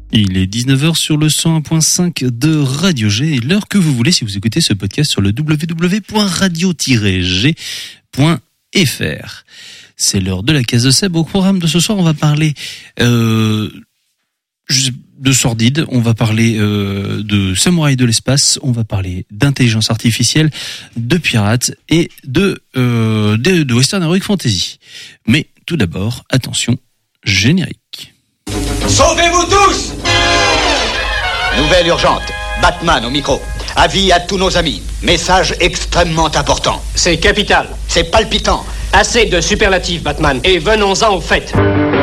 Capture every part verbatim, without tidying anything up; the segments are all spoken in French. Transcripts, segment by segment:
Il est dix-neuf heures sur le cent un virgule cinq de Radio G, et l'heure que vous voulez si vous écoutez ce podcast sur le w w w point radio tiret g point f r. C'est l'heure de la case de Seb. Au programme de ce soir, on va parler euh, de sordide, on va parler euh, de samouraï de l'espace, on va parler d'intelligence artificielle, de pirates et de, euh, de, de Western Heroic Fantasy. Mais tout d'abord, attention, générique. Sauvez-vous tous! Nouvelle urgente. Batman au micro. Avis à tous nos amis. Message extrêmement important. C'est capital. C'est palpitant. Assez de superlatifs, Batman. Et venons-en au fait.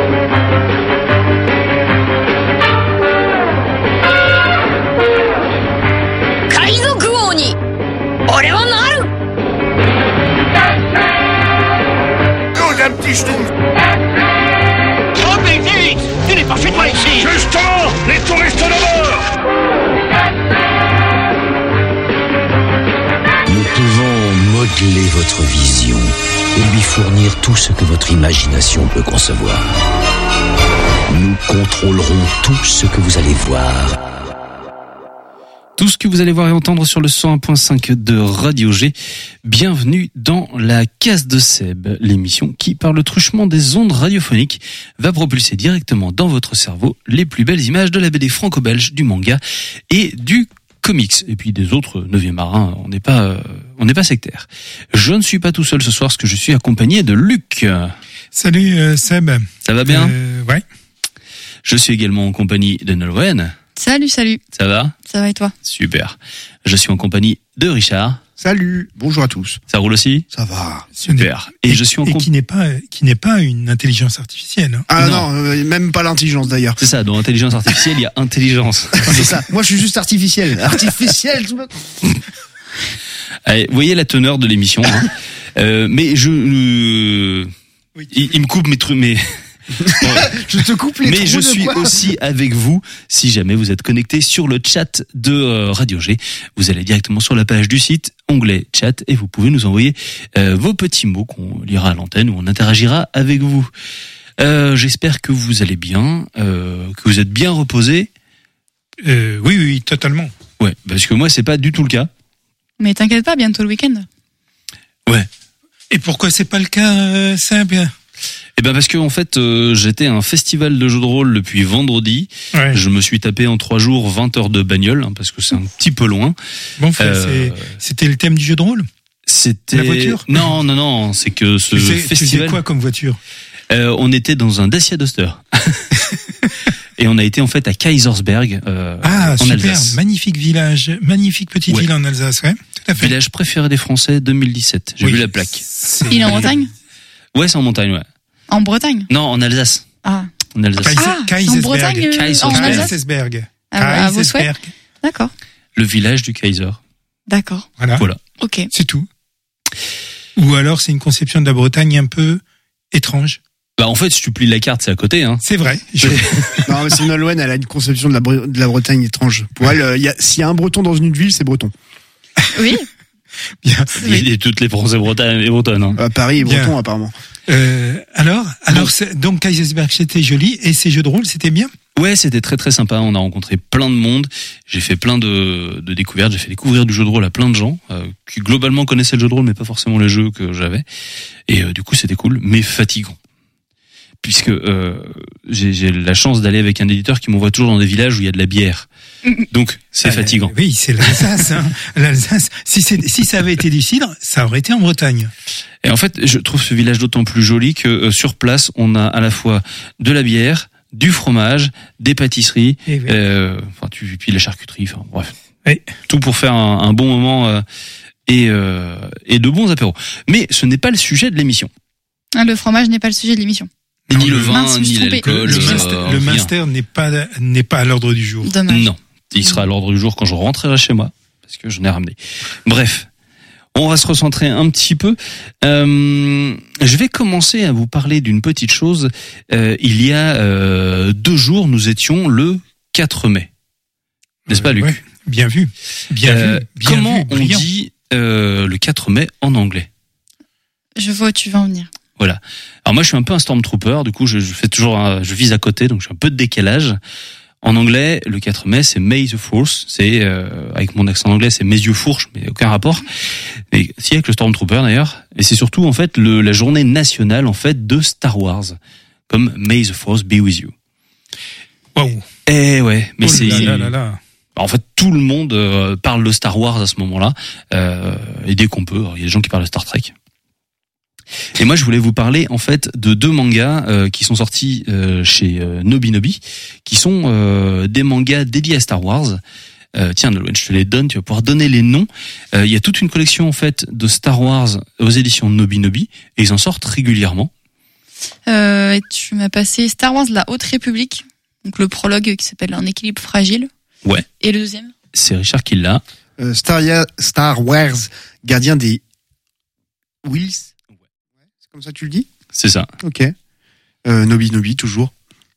Kaizoku Oni. Ore wa naru. Nous, un petit schtroumpf. Oh, mais vite! Tu n'es pas chez toi ici! Justement, les touristes d'abord! Nous pouvons modeler votre vision et lui fournir tout ce que votre imagination peut concevoir. Nous contrôlerons tout ce que vous allez voir. Tout ce que vous allez voir et entendre sur le cent un virgule cinq de Radio G. Bienvenue dans la case de Seb, l'émission qui, par le truchement des ondes radiophoniques, va propulser directement dans votre cerveau les plus belles images de la B D franco-belge, du manga et du comics. Et puis des autres neuvième marins, on n'est pas, euh, on n'est pas sectaire. Je ne suis pas tout seul ce soir, parce que je suis accompagné de Luc. Salut euh, Seb. Ça va bien? euh, Ouais. Je suis également en compagnie de Nolwenn. Salut, salut. Ça va? Ça va et toi? Super. Je suis en compagnie de Richard. Salut, bonjour à tous. Ça roule aussi? Ça va. Super. Et, Et, je suis en et comp- qui n'est pas qui n'est pas une intelligence artificielle. Hein. Ah Non. non, euh, même pas l'intelligence d'ailleurs. C'est ça, dans intelligence artificielle, il y a intelligence. C'est ça. Moi je suis juste artificiel. Artificiel. tout le- Allez, vous voyez la teneur de l'émission. Hein. Euh, mais je... euh, Oui. il, il me coupe mes trucs, mais... Bon. Je te coupe les Mais trous je de suis quoi aussi avec vous, si jamais vous êtes connecté sur le chat de euh, Radio G. Vous allez directement sur la page du site, onglet chat, et vous pouvez nous envoyer euh, vos petits mots qu'on lira à l'antenne ou on interagira avec vous. Euh, j'espère que vous allez bien, euh, que vous êtes bien reposés. Euh, oui, oui, totalement. Ouais, parce que moi c'est pas du tout le cas. Mais t'inquiète pas, bientôt le week-end. Ouais. Et pourquoi c'est pas le cas, euh, Seb? Eh ben parce que en fait euh, j'étais à un festival de jeux de rôle depuis vendredi. Ouais. Je me suis tapé en trois jours vingt heures de bagnole, hein, parce que c'est un petit peu loin. Bon, fait, Euh, c'est- c'était le thème du jeu de rôle. C'était La voiture? Non, non, non, c'est que ce Tu sais, tu sais festival. quoi comme voiture? Euh, on était dans un Dacia Duster. Et on a été en fait à Kaisersberg, euh, Ah, en super, Alsace. magnifique village, magnifique petite Ouais. ville en Alsace, ouais, tout à fait. Village préféré des Français deux mille dix-sept. J'ai Oui. vu la plaque. C'est- Il est en Bretagne? Ouais, c'est en montagne, ouais. En Bretagne? Non, en Alsace. Ah. En Alsace. Kaise- Ah, c'est en Kaisersberg. Bretagne, euh, Kaisersberg. en Alsace? Kaisersberg. Ah, à vos souhaits. Kaisersberg. D'accord. Le village du Kaiser. D'accord. Voilà, Voilà. Ok. c'est tout. Ou alors c'est une conception de la Bretagne un peu étrange. Bah en fait, si tu plies la carte, c'est à côté, hein. C'est vrai. Je- Non mais c'est Nolwenn, elle a une conception de la, Bre- de la Bretagne étrange. Pour elle, euh, il y a, s'il y a un breton dans une ville, c'est breton. Oui. Bien. Et, et toutes les Français bretonnes et bretonnes, hein. À Paris est Bien. breton apparemment. Euh, alors, alors c'est- donc Kaisersberg c'était joli et ces jeux de rôle c'était bien. Ouais, c'était très très sympa. On a rencontré plein de monde. J'ai fait plein de, de découvertes. J'ai fait découvrir du jeu de rôle à plein de gens euh, qui globalement connaissaient le jeu de rôle, mais pas forcément les jeux que j'avais. Et euh, du coup, c'était cool, mais fatigant. Puisque euh, j'ai, j'ai la chance d'aller avec un éditeur qui m'envoie toujours dans des villages où il y a de la bière. Donc, c'est Euh, fatigant. Oui, c'est l'Alsace. Hein. L'Alsace. Si, c'est, si ça avait été du cidre, ça aurait été en Bretagne. Et en fait, je trouve ce village d'autant plus joli que euh, sur place, on a à la fois de la bière, du fromage, des pâtisseries, Et oui. euh, enfin, tu, puis la charcuterie, enfin bref. Oui. Tout pour faire un, un bon moment euh, et, euh, et de bons apéros. Mais ce n'est pas le sujet de l'émission. Ah, le fromage n'est pas le sujet de l'émission. Ni le le- vin, mince, je me ni suis trompée. l'alcool. le, euh, Munster, le rien. Munster n'est pas n'est pas à l'ordre du jour. Dommage. Non, il sera à l'ordre du jour quand je rentrerai chez moi, parce que je n'ai ramené. Bref, on va se recentrer un petit peu. Euh, je vais commencer à vous parler d'une petite chose. Euh, il y a euh, deux jours, nous étions le quatre mai. N'est-ce pas, Euh, Luc? ouais, bien vu. Bien Euh, vu. Bien Comment vu, on brillant. dit euh, le quatre mai en anglais? Je vois où tu vas en venir. Voilà. Alors moi, je suis un peu un stormtrooper. Du coup, je, je fais toujours, un, je vise à côté, donc je suis un peu de décalage. En anglais, le quatre mai, c'est May the Fourth. C'est, euh, avec mon accent anglais, c'est mes yeux fourches, mais aucun rapport. Mais si, avec le Stormtrooper d'ailleurs. Et c'est surtout, en fait, le, la journée nationale, en fait, de Star Wars. Comme May the Fourth be with you. Waouh. Eh ouais, mais Oh c'est... là là là là. En fait, tout le monde euh, parle de Star Wars à ce moment-là. Euh, et dès qu'on peut, il y a des gens qui parlent de Star Trek. Et moi, je voulais vous parler en fait de deux mangas euh, qui sont sortis euh, chez euh, Nobinobi, qui sont euh, des mangas dédiés à Star Wars. Euh, tiens, Nolwenn, je te les donne, tu vas pouvoir donner les noms. Euh, il y a toute une collection en fait de Star Wars aux éditions Nobinobi, et ils en sortent régulièrement. Euh, et tu m'as passé Star Wars La Haute République, donc le prologue qui s'appelle Un équilibre fragile. Ouais. Et le deuxième? C'est Richard qui l'a. Euh, Star, Star Wars, gardien des Wills. C'est comme ça que tu le dis? C'est ça. Ok. Euh, Nobi Nobi, toujours.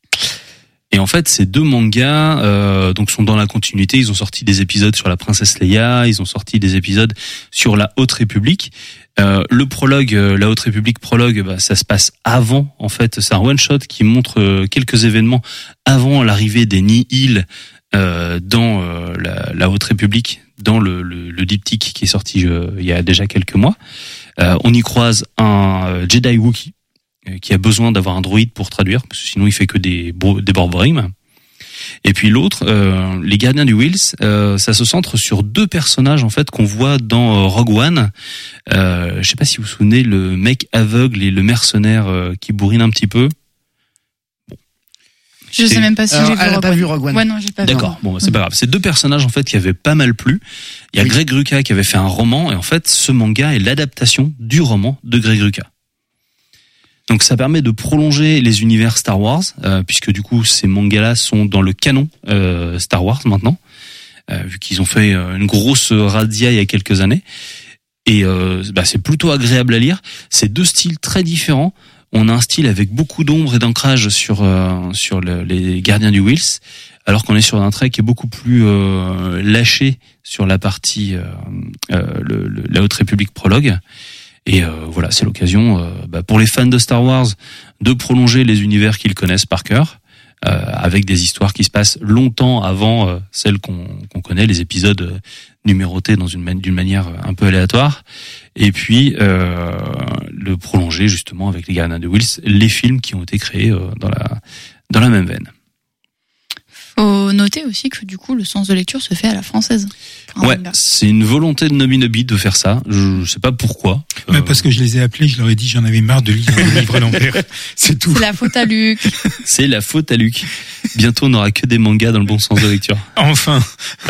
Et en fait, ces deux mangas euh, donc sont dans la continuité. Ils ont sorti des épisodes sur la princesse Leia, ils ont sorti des épisodes sur la Haute République. Euh, le prologue, euh, la Haute République prologue, bah, ça se passe avant. En fait, c'est un one shot qui montre euh, quelques événements avant l'arrivée des Nihil euh, dans euh, la, la Haute République, dans le, le, le diptyque qui est sorti euh, il y a déjà quelques mois. Euh, on y croise un euh, Jedi Wookiee qui a besoin d'avoir un droïde pour traduire, parce que sinon il fait que des, des borborigmes. Et puis l'autre, euh, les gardiens du Whills, euh, ça se centre sur deux personnages en fait qu'on voit dans Rogue One. Euh, je sais pas si vous vous souvenez, le mec aveugle et le mercenaire euh, qui bourrine un petit peu. Bon. Je sais même pas si Alors, j'ai vu, elle a Rogue pas One. vu Rogue One. Ouais, non, j'ai pas vu. D'accord, bon, c'est pas grave. C'est deux personnages en fait qui avaient pas mal plu. Il y a Oui. Greg Rucka qui avait fait un roman, et en fait, ce manga est l'adaptation du roman de Greg Rucka. Donc ça permet de prolonger les univers Star Wars, euh, puisque du coup ces mangas-là sont dans le canon euh, Star Wars maintenant, euh, vu qu'ils ont fait euh, une grosse razzia il y a quelques années. Et euh, bah, c'est plutôt agréable à lire. C'est deux styles très différents. On a un style avec beaucoup d'ombre et d'ancrage sur euh, sur le, les gardiens du Whills, alors qu'on est sur un trait qui est beaucoup plus euh, lâché sur la partie euh, euh, le, le, la Haute République prologue. Et euh, voilà, c'est l'occasion euh, bah, pour les fans de Star Wars de prolonger les univers qu'ils connaissent par cœur, euh, avec des histoires qui se passent longtemps avant euh, celles qu'on, qu'on connaît, les épisodes euh, numérotés dans une d'une manière un peu aléatoire. Et puis euh, le prolonger justement avec les gardiens de Whills, les films qui ont été créés euh, dans la dans la même veine. Faut noter aussi que du coup le sens de lecture se fait à la française. pour un Ouais, manga. c'est une volonté de Nobinobi de faire ça. Je sais pas pourquoi. Mais Euh, parce que je les ai appelés, je leur ai dit j'en avais marre de lire des livres à l'envers. C'est tout. C'est la faute à Luc. c'est la faute à Luc. Bientôt, on n'aura que des mangas dans le bon sens de lecture. Enfin.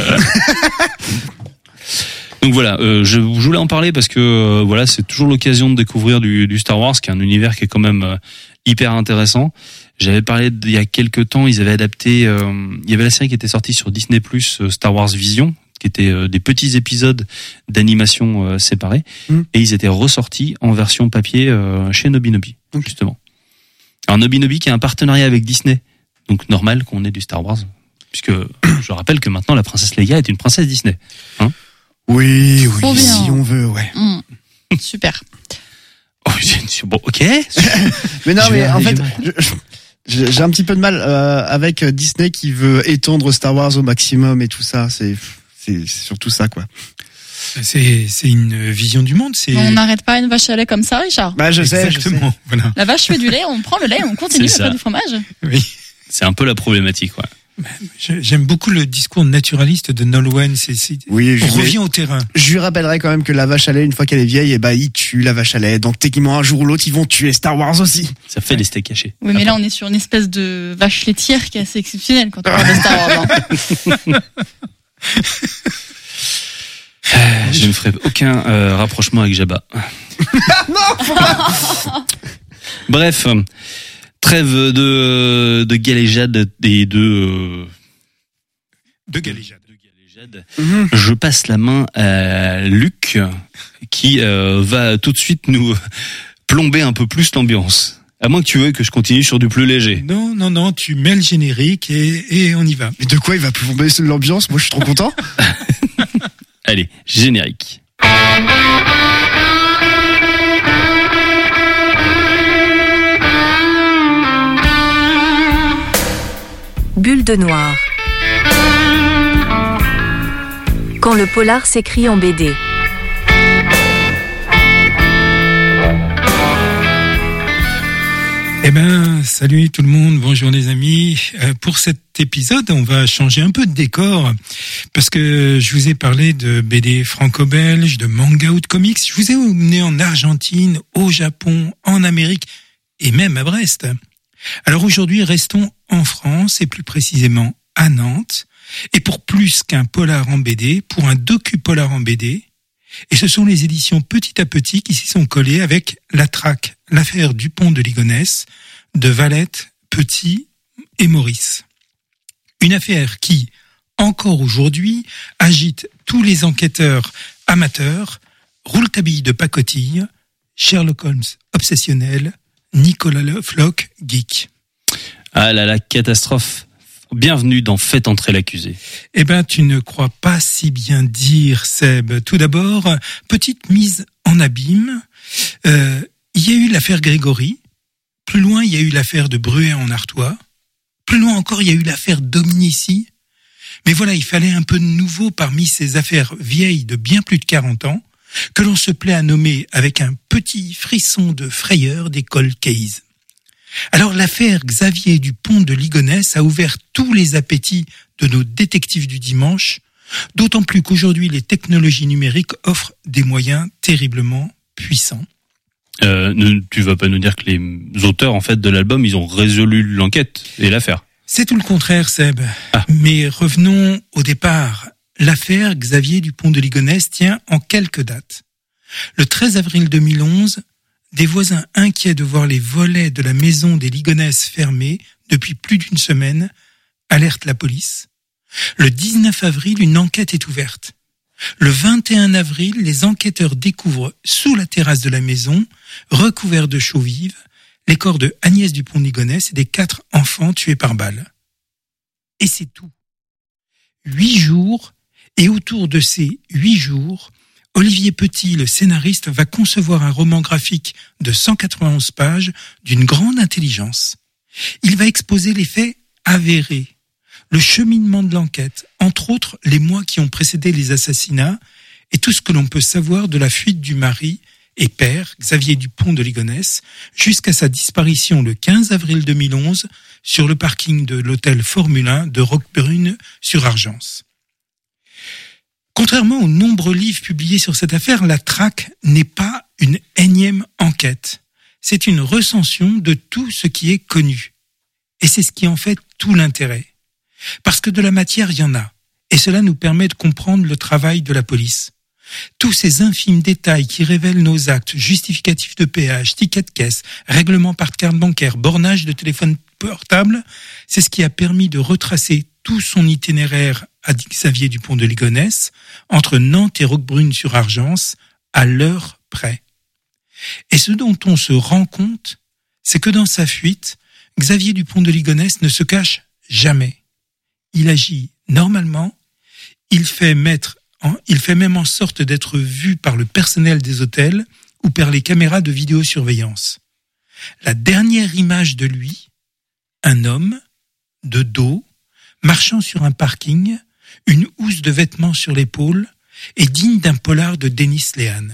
Donc voilà, euh, je, je voulais en parler parce que euh, voilà, c'est toujours l'occasion de découvrir du, du Star Wars, qui est un univers qui est quand même euh, hyper intéressant. J'avais parlé de, il y a quelques temps, ils avaient adapté, euh, il y avait la série qui était sortie sur Disney plus, euh, Star Wars Vision, qui était euh, des petits épisodes d'animation euh, séparés, Mm. et ils étaient ressortis en version papier euh, chez Nobinobi, Ok. justement. Alors Nobinobi qui a un partenariat avec Disney, donc normal qu'on ait du Star Wars, puisque je rappelle que maintenant la princesse Leia est une princesse Disney. Oui, Trop oui, bien. si on veut, ouais. Mmh. Super. Oh, c'est- bon, ok. Mais non, Je vais mais en aller- fait, je- je- j'ai un petit peu de mal euh, avec Disney qui veut étendre Star Wars au maximum et tout ça. C'est c'est c'est surtout ça, quoi. C'est, c'est une vision du monde. C'est On n'arrête pas une vache à lait comme ça, Richard. Bah, je sais, je sais. exactement. Voilà. La vache fait du lait, on prend le lait, on continue C'est à faire ça. du fromage. Oui. C'est un peu la problématique, ouais. Je- J'aime beaucoup le discours naturaliste de Nolwenn. C'est, c'est... Oui, je, On vais- revient au terrain. je lui rappellerai quand même que la vache à lait, une fois qu'elle est vieille, et bah, il tue la vache à lait. Donc, techniquement, un jour ou l'autre, ils vont tuer Star Wars aussi. Ça fait des steaks hachés. Oui, mais là, on est sur une espèce de vache laitière qui est assez exceptionnelle quand on parle de Star Wars. hein. Euh, je ne ferai aucun euh, rapprochement avec Jabba. Bref, trêve de, de galéjade et de, euh, De galéjade. de galéjade. Je passe la main à Luc qui euh, va tout de suite nous plomber un peu plus l'ambiance. À moins que tu veuilles que je continue sur du plus léger. Non, non, non, tu mets le générique et, et on y va. Mais de quoi il va plomber l'ambiance? Moi, je suis trop content. Allez, générique. Bulle de noir. Quand le polar s'écrit en B D. Eh ben, salut tout le monde, bonjour les amis. Euh, pour cet épisode, on va changer un peu de décor parce que je vous ai parlé de B D franco-belge, de manga ou de comics. Je vous ai emmené en Argentine, au Japon, en Amérique et même à Brest. Alors aujourd'hui, restons en France et plus précisément à Nantes. Et pour plus qu'un polar en B D, pour un docu-polar en B D. Et ce sont les éditions Petit à Petit qui s'y sont collées avec La Traque, l'affaire Dupont de Ligonnès, de Valette, Petit et Maurice. Une affaire qui, encore aujourd'hui, agite tous les enquêteurs amateurs, Rouletabille de pacotille, Sherlock Holmes obsessionnel, Nicolas Le Floch geek. Ah là là, catastrophe. Bienvenue dans Faites entrer l'accusé. Eh ben, tu ne crois pas si bien dire, Seb. Tout d'abord, petite mise en abîme. Euh, il y a eu l'affaire Grégory. Plus loin, il y a eu l'affaire de Bruay en Artois. Plus loin encore, il y a eu l'affaire Dominici. Mais voilà, il fallait un peu de nouveau parmi ces affaires vieilles de bien plus de quarante ans, que l'on se plaît à nommer avec un petit frisson de frayeur des cold cases. Alors l'affaire Xavier Dupont de Ligonnès a ouvert tous les appétits de nos détectives du dimanche, d'autant plus qu'aujourd'hui les technologies numériques offrent des moyens terriblement puissants. Euh, ne, tu vas pas nous dire que les auteurs en fait de l'album, ils ont résolu l'enquête et l'affaire? C'est tout le contraire, Seb. Ah. Mais revenons au départ. L'affaire Xavier Dupont de Ligonnès tient en quelques dates. Le treize avril deux mille onze, des voisins inquiets de voir les volets de la maison des Ligonnès fermés depuis plus d'une semaine alertent la police. Le dix-neuf avril, une enquête est ouverte. Le vingt et un avril, les enquêteurs découvrent sous la terrasse de la maison, recouverts de chaux vives, les corps de Agnès Dupont de Ligonnès et des quatre enfants tués par balle. Et c'est tout. Huit jours, et autour de ces huit jours, Olivier Petit, le scénariste, va concevoir un roman graphique de cent quatre-vingt-onze pages d'une grande intelligence. Il va exposer les faits avérés, le cheminement de l'enquête, entre autres les mois qui ont précédé les assassinats et tout ce que l'on peut savoir de la fuite du mari et père, Xavier Dupont de Ligonnès, jusqu'à sa disparition le quinze avril deux mille onze sur le parking de l'hôtel Formule un de Roquebrune sur Argence. Contrairement aux nombreux livres publiés sur cette affaire, La Traque n'est pas une énième enquête. C'est une recension de tout ce qui est connu. Et c'est ce qui en fait tout l'intérêt. Parce que de la matière, il y en a. Et cela nous permet de comprendre le travail de la police. Tous ces infimes détails qui révèlent nos actes, justificatifs de péage, tickets de caisse, règlements par carte bancaire, bornage de téléphone portable, c'est ce qui a permis de retracer tout son itinéraire à Xavier Dupont de Ligonnès, entre Nantes et Roquebrune-sur-Argence, à l'heure près. Et ce dont on se rend compte, c'est que dans sa fuite, Xavier Dupont de Ligonnès ne se cache jamais. Il agit normalement, il fait, mettre en, il fait même en sorte d'être vu par le personnel des hôtels ou par les caméras de vidéosurveillance. La dernière image de lui, un homme, de dos, marchant sur un parking, une housse de vêtements sur l'épaule, est digne d'un polar de Denis Léane.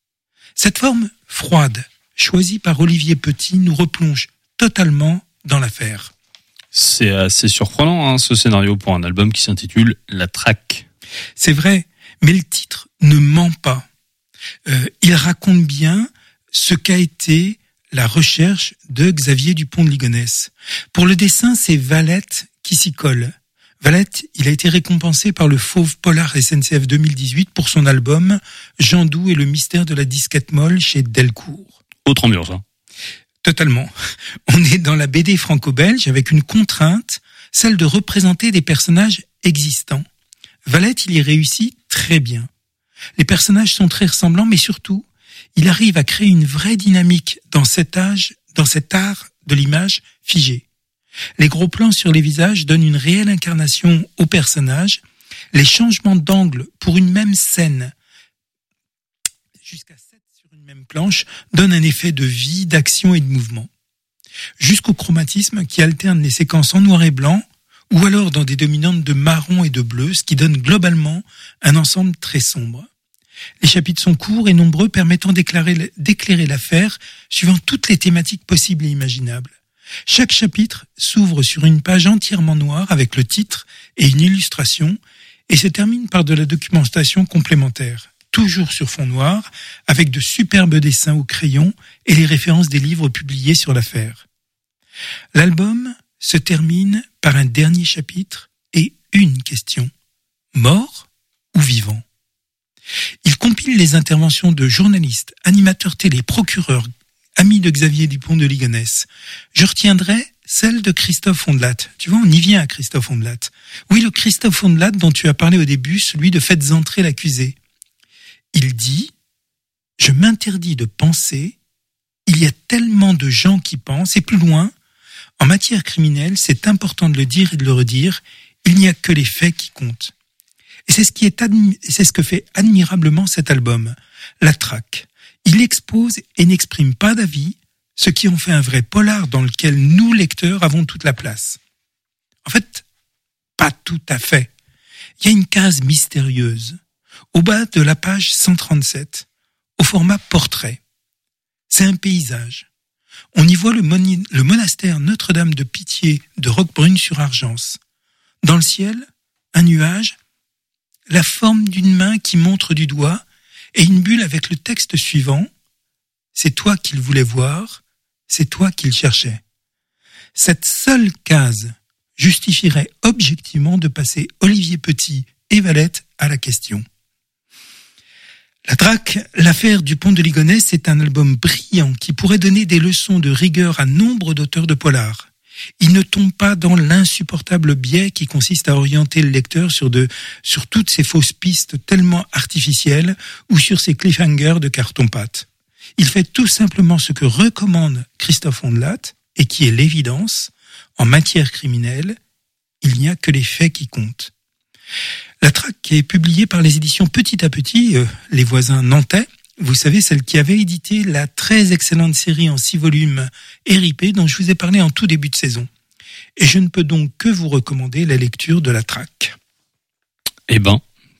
Cette forme froide, choisie par Olivier Petit, nous replonge totalement dans l'affaire. C'est assez surprenant, hein, ce scénario pour un album qui s'intitule La Traque. C'est vrai, mais le titre ne ment pas. Euh, il raconte bien ce qu'a été la recherche de Xavier Dupont de Ligonnès. Pour le dessin, c'est Valette qui s'y colle. Valette, il a été récompensé par le Fauve Polar S N C F deux mille dix-huit pour son album Jean Doux et le mystère de la disquette molle chez Delcourt. Autre ambiance, hein. Totalement. On est dans la B D franco-belge avec une contrainte, celle de représenter des personnages existants. Valette, il y réussit très bien. Les personnages sont très ressemblants, mais surtout, il arrive à créer une vraie dynamique dans cet âge, dans cet art de l'image figée. Les gros plans sur les visages donnent une réelle incarnation aux personnages. Les changements d'angle pour une même scène, jusqu'à sept sur une même planche, donnent un effet de vie, d'action et de mouvement. Jusqu'au chromatisme qui alterne les séquences en noir et blanc ou alors dans des dominantes de marron et de bleu, ce qui donne globalement un ensemble très sombre. Les chapitres sont courts et nombreux, permettant d'éclairer, d'éclairer l'affaire suivant toutes les thématiques possibles et imaginables. Chaque chapitre s'ouvre sur une page entièrement noire avec le titre et une illustration et se termine par de la documentation complémentaire, toujours sur fond noir, avec de superbes dessins au crayon et les références des livres publiés sur l'affaire. L'album se termine par un dernier chapitre et une question. Mort ou vivant ? Il compile les interventions de journalistes, animateurs télé, procureurs, amis de Xavier Dupont de Ligonnès. Je retiendrai celle de Christophe Ondelat. Tu vois, on y vient à Christophe Ondelat. Oui, le Christophe Ondelat dont tu as parlé au début, celui de Faites entrer l'accusé. Il dit « Je m'interdis de penser, il y a tellement de gens qui pensent, et plus loin, en matière criminelle, c'est important de le dire et de le redire, il n'y a que les faits qui comptent. » Et c'est ce qui est admi- c'est ce que fait admirablement cet album, La Traque. Il expose et n'exprime pas d'avis, ce qui en fait un vrai polar dans lequel nous, lecteurs, avons toute la place. En fait, pas tout à fait. Il y a une case mystérieuse, au bas de la page cent trente-sept, au format portrait. C'est un paysage. On y voit le, moni- le monastère Notre-Dame de Pitié de Roquebrune-sur-Argence. Dans le ciel, un nuage, la forme d'une main qui montre du doigt et une bulle avec le texte suivant « C'est toi qu'il voulait voir, c'est toi qu'il cherchait ». Cette seule case justifierait objectivement de passer Olivier Petit et Valette à la question. La Traque, l'affaire Dupont de Ligonnès, c'est un album brillant qui pourrait donner des leçons de rigueur à nombre d'auteurs de polar. Il ne tombe pas dans l'insupportable biais qui consiste à orienter le lecteur sur, de, sur toutes ces fausses pistes tellement artificielles ou sur ces cliffhangers de carton-pâte. Il fait tout simplement ce que recommande Christophe Ondelat et qui est l'évidence. En matière criminelle, il n'y a que les faits qui comptent. La Traque est publiée par les éditions Petit à Petit, euh, les voisins nantais. Vous savez, celle qui avait édité la très excellente série en six volumes R I P dont je vous ai parlé en tout début de saison. Et je ne peux donc que vous recommander la lecture de La Traque. Eh ben,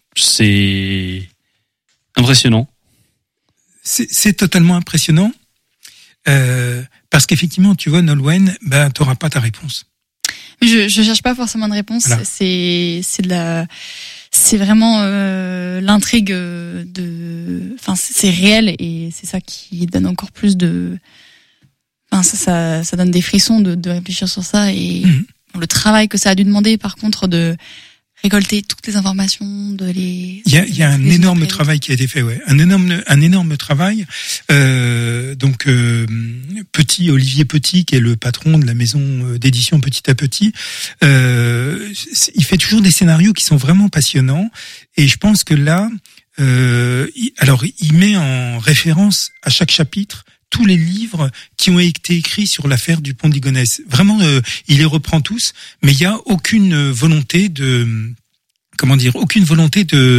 c'est impressionnant. C'est, c'est totalement impressionnant. Euh, parce qu'effectivement, tu vois, Nolwenn, ben, t'auras pas ta réponse. Je, je cherche pas forcément de réponse. Voilà. C'est, c'est de la, c'est vraiment euh, l'intrigue de, enfin, c'est, c'est réel et c'est ça qui donne encore plus de, enfin, ça, ça, ça donne des frissons de, de réfléchir sur ça et mmh. le travail que ça a dû demander, par contre, de récolter toutes les informations, de les. Il y a, il y a un énorme après. travail qui a été fait, ouais, un énorme, un énorme travail. Euh, donc euh, Petit, Olivier Petit, qui est le patron de la maison d'édition Petit à Petit, euh, il fait toujours des scénarios qui sont vraiment passionnants. Et je pense que là, euh, il, alors il met en référence à chaque chapitre tous les livres qui ont été écrits sur l'affaire Dupont de Ligonnès. Vraiment, euh, il les reprend tous, mais il y a aucune volonté de, comment dire, aucune volonté de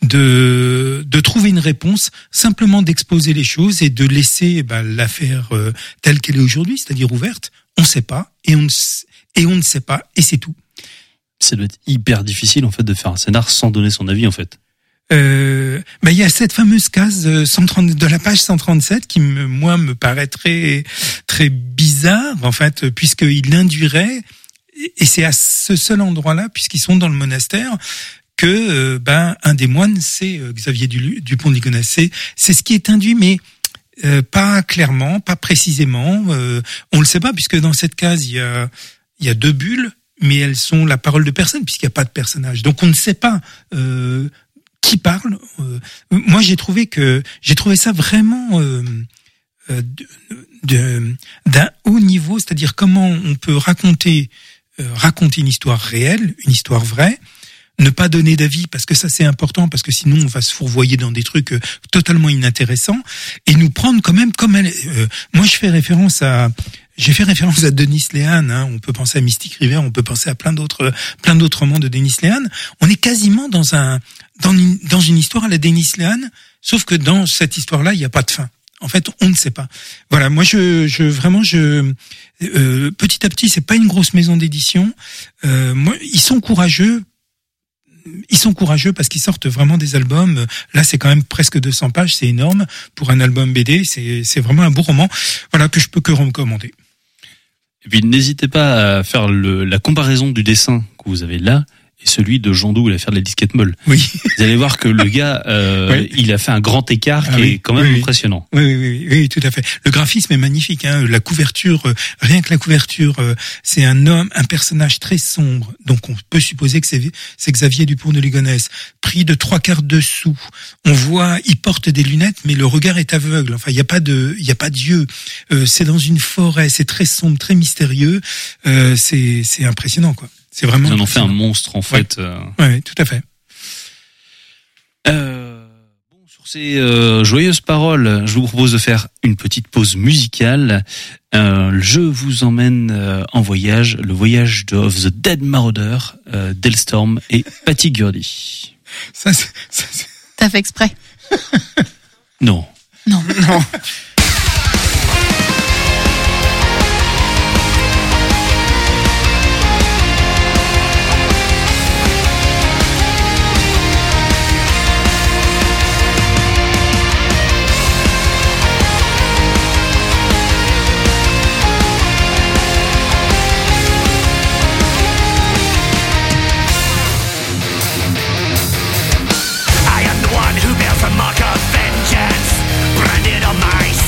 de de trouver une réponse, simplement d'exposer les choses et de laisser bah, l'affaire euh, telle qu'elle est aujourd'hui, c'est-à-dire ouverte. On ne sait pas et on ne et on ne sait pas et c'est tout. Ça doit être hyper difficile en fait de faire un scénar sans donner son avis en fait. Euh, bah, il y a cette fameuse case cent trente de la page cent trente-sept qui me, moi me paraît très très bizarre en fait, puisqu'il induirait, et c'est à ce seul endroit-là, puisqu'ils sont dans le monastère, que euh, ben un des moines c'est euh, Xavier Dupont de Ligonnès. C'est, c'est ce qui est induit, mais euh, pas clairement, pas précisément. Euh, on le sait pas, puisque dans cette case il y a il y a deux bulles, mais elles sont la parole de personne, puisqu'il n'y a pas de personnage. Donc on ne sait pas euh, qui parle. Euh, moi, j'ai trouvé que j'ai trouvé ça vraiment euh, euh, de, de, d'un haut niveau, c'est-à-dire comment on peut raconter euh, raconter une histoire réelle, une histoire vraie, ne pas donner d'avis parce que ça c'est important, parce que sinon on va se fourvoyer dans des trucs euh, totalement inintéressants et nous prendre quand même comme elle. Euh, moi, je fais référence à J'ai fait référence à Denis Léhan, hein. On peut penser à Mystic River, on peut penser à plein d'autres, plein d'autres romans de Denis Léhan. On est quasiment dans un, dans une, dans une histoire à la Denis Léhan, sauf que dans cette histoire-là, il n'y a pas de fin. En fait, on ne sait pas. Voilà, moi, je, je vraiment, je euh, petit à petit, c'est pas une grosse maison d'édition. Euh, moi, ils sont courageux. Ils sont courageux parce qu'ils sortent vraiment des albums. Là, c'est quand même presque deux cents pages, c'est énorme pour un album B D. C'est, c'est vraiment un beau roman. Voilà, que je peux que recommander. Et puis, n'hésitez pas à faire le, la comparaison du dessin que vous avez là et celui de Jean Doux, l'affaire de la disquette molle. Oui. Vous allez voir que le gars, euh, oui. il a fait un grand écart ah, qui oui. est quand même oui, impressionnant. Oui, oui, oui, oui, tout à fait. Le graphisme est magnifique, hein. La couverture, euh, rien que la couverture, euh, c'est un homme, un personnage très sombre. Donc, on peut supposer que c'est, c'est Xavier Dupont de Ligonnès, pris de trois quarts de sous. On voit, il porte des lunettes, mais le regard est aveugle. Enfin, il n'y a pas de, il y a pas d'yeux. Euh, c'est dans une forêt, c'est très sombre, très mystérieux. Euh, c'est, c'est impressionnant, quoi. C'est vraiment. Ils en ont fait un monstre en fait. Oui, euh... ouais, tout à fait. Euh, bon, sur ces euh, joyeuses paroles, je vous propose de faire une petite pause musicale. Euh, je vous emmène euh, en voyage, le voyage de of the Dead Marauder, euh, Delstorm et Patty Gurdy. Ça, c'est, ça, c'est... T'as fait exprès? Non. Non. Non. I am the one who bears the mark of vengeance, branded on my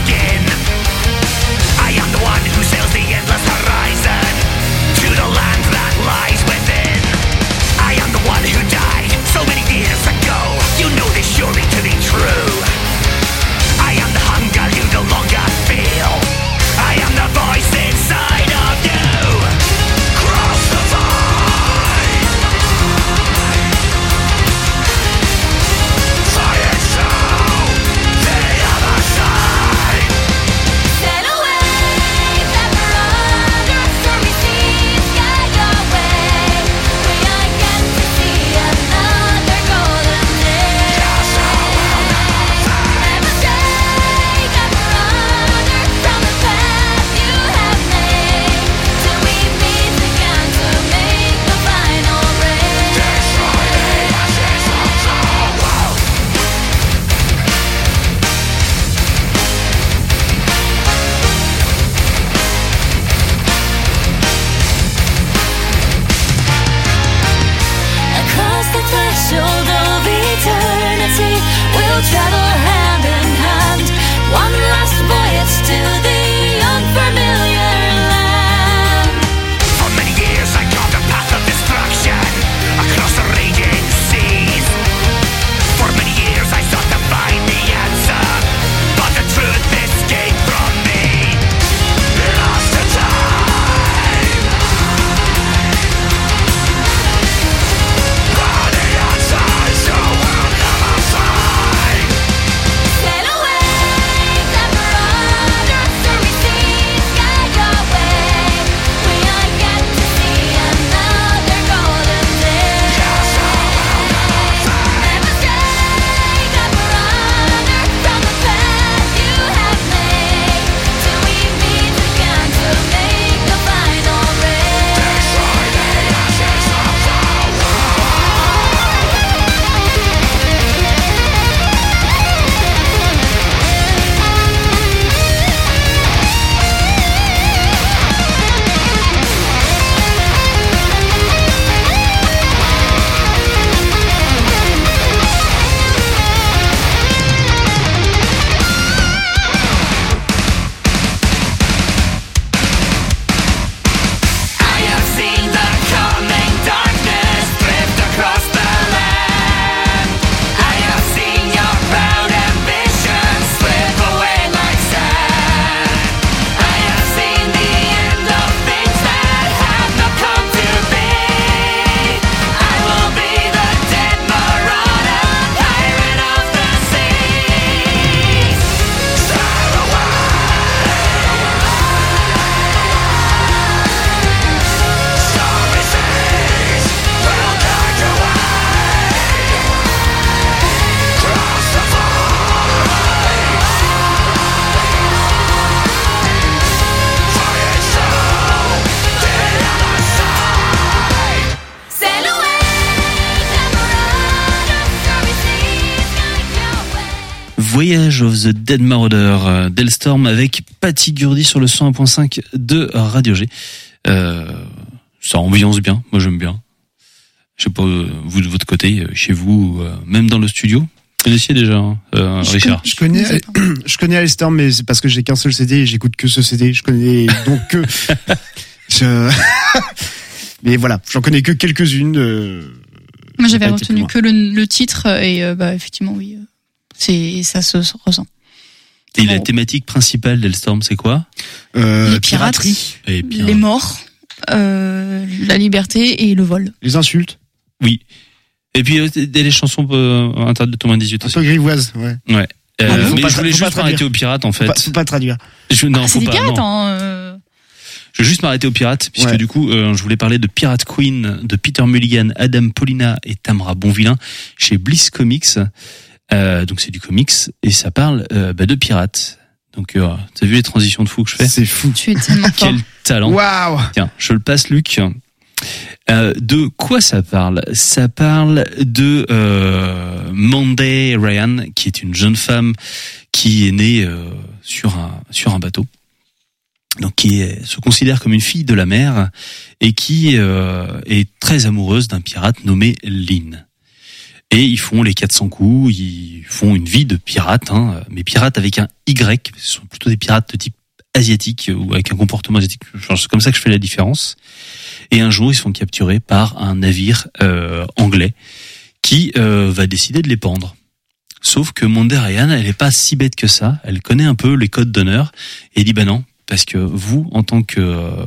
Triage of the Dead Marauder d'Hellstorm avec Patty Gurdy sur le cent un point cinq de Radio G. Euh, ça ambiance bien, moi j'aime bien. Je sais pas, vous de votre côté, chez vous, même dans le studio, vous connaissiez déjà, hein, euh, je Richard. Je connais, je connais Hellstorm, mais c'est parce que j'ai qu'un seul C D et j'écoute que ce C D. Je connais donc que. je... mais voilà, j'en connais que quelques-unes. Euh... Moi, j'avais retenu que le, le titre et euh, bah effectivement, oui, c'est ça se ressent. Et bon. La thématique principale d'Hellstorm, c'est quoi? euh, Les pirates, les, les morts, euh, la liberté et le vol. Les insultes. Oui. Et puis, euh, les chansons euh, interdites au moins dix-huit aussi. Un peu grivoises, ouais. Ouais. Euh, ah, mais pas, je voulais juste m'arrêter aux pirates, en fait. Faut pas, faut pas traduire. Je, non, ah, faut c'est pas, des pirates, non. hein. Euh... Je vais juste m'arrêter aux pirates, puisque ouais. du coup, euh, je voulais parler de Pirate Queen, de Peter Mulligan, Adam Paulina et Tamra Bonvillain, chez Bliss Comics. Euh, donc c'est du comics, et ça parle euh, bah, de pirates. Donc, euh, t'as vu les transitions de fou que je fais? C'est fou. Tu es tellement fort. Quel talent. Waouh. Tiens, je le passe, Luc. Euh, de quoi ça parle? Ça parle de euh, Monday Ryan, qui est une jeune femme qui est née euh, sur un sur un bateau, donc qui est, se considère comme une fille de la mer et qui euh, est très amoureuse d'un pirate nommé Lynn. Et ils font les quatre cents coups, ils font une vie de pirate, hein, mais pirates avec un Y, ce sont plutôt des pirates de type asiatique ou avec un comportement asiatique. C'est comme ça que je fais la différence. Et un jour, ils sont capturés par un navire euh, anglais qui euh, va décider de les pendre. Sauf que Monday Ryan, elle est pas si bête que ça. Elle connaît un peu les codes d'honneur et dit bah non, parce que vous, en tant que euh,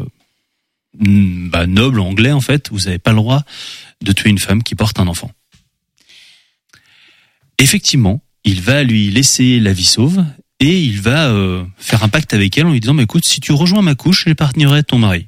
bah, noble anglais, en fait, vous n'avez pas le droit de tuer une femme qui porte un enfant. Effectivement, il va lui laisser la vie sauve et il va euh, faire un pacte avec elle en lui disant mais écoute, si tu rejoins ma couche, j'épargnerai ton mari.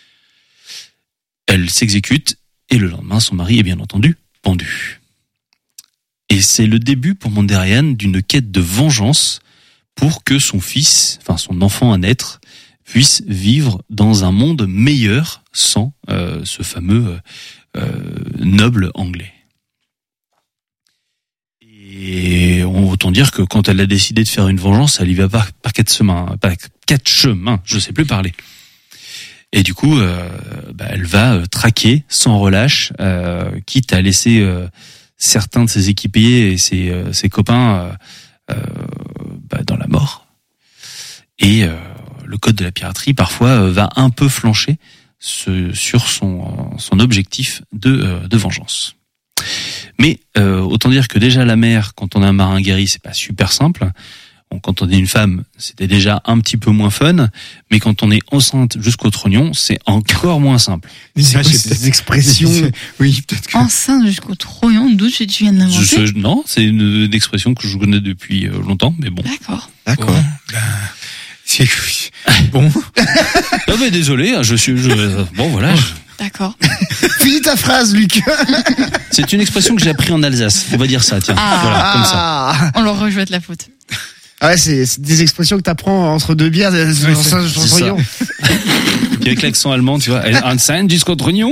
Elle s'exécute et le lendemain, son mari est bien entendu pendu. Et c'est le début pour Monday Ryan d'une quête de vengeance pour que son fils, enfin son enfant à naître, puisse vivre dans un monde meilleur sans euh, ce fameux euh, noble anglais. Et autant dire que quand elle a décidé de faire une vengeance, elle y va par, par quatre chemins, par quatre chemins, je sais plus parler. Et du coup, euh, bah, elle va euh, traquer sans relâche, euh, quitte à laisser euh, certains de ses équipiers et ses, euh, ses copains euh, euh, bah, dans la mort. Et euh, le code de la piraterie, parfois, euh, va un peu flancher ce, sur son, son objectif de, euh, de vengeance. Mais euh, autant dire que déjà la mer, quand on a un marin guéri, c'est pas super simple. Bon, quand on est une femme, c'était déjà un petit peu moins fun, mais quand on est enceinte jusqu'au trognon, c'est encore moins simple. C'est quoi ces expressions? Oui, peut-être que... Enceinte jusqu'au trognon, d'où tu viens de l'inventer? Je, je, Non, c'est une, une expression que je connais depuis longtemps, mais bon. D'accord. D'accord. Bon, ben, c'est bon. Non mais désolé, je suis. Je, bon voilà. Je... D'accord. Finis ta phrase, Luc. C'est une expression que j'ai appris en Alsace. On va dire ça, tiens. Ah, voilà, comme ça. On leur rejoue de la faute. Ah ouais, c'est, c'est des expressions que t'apprends entre deux bières. Ouais, c'est, c'est, c'est ça. Avec l'accent allemand, tu vois. Enceinte jusqu'au trognon.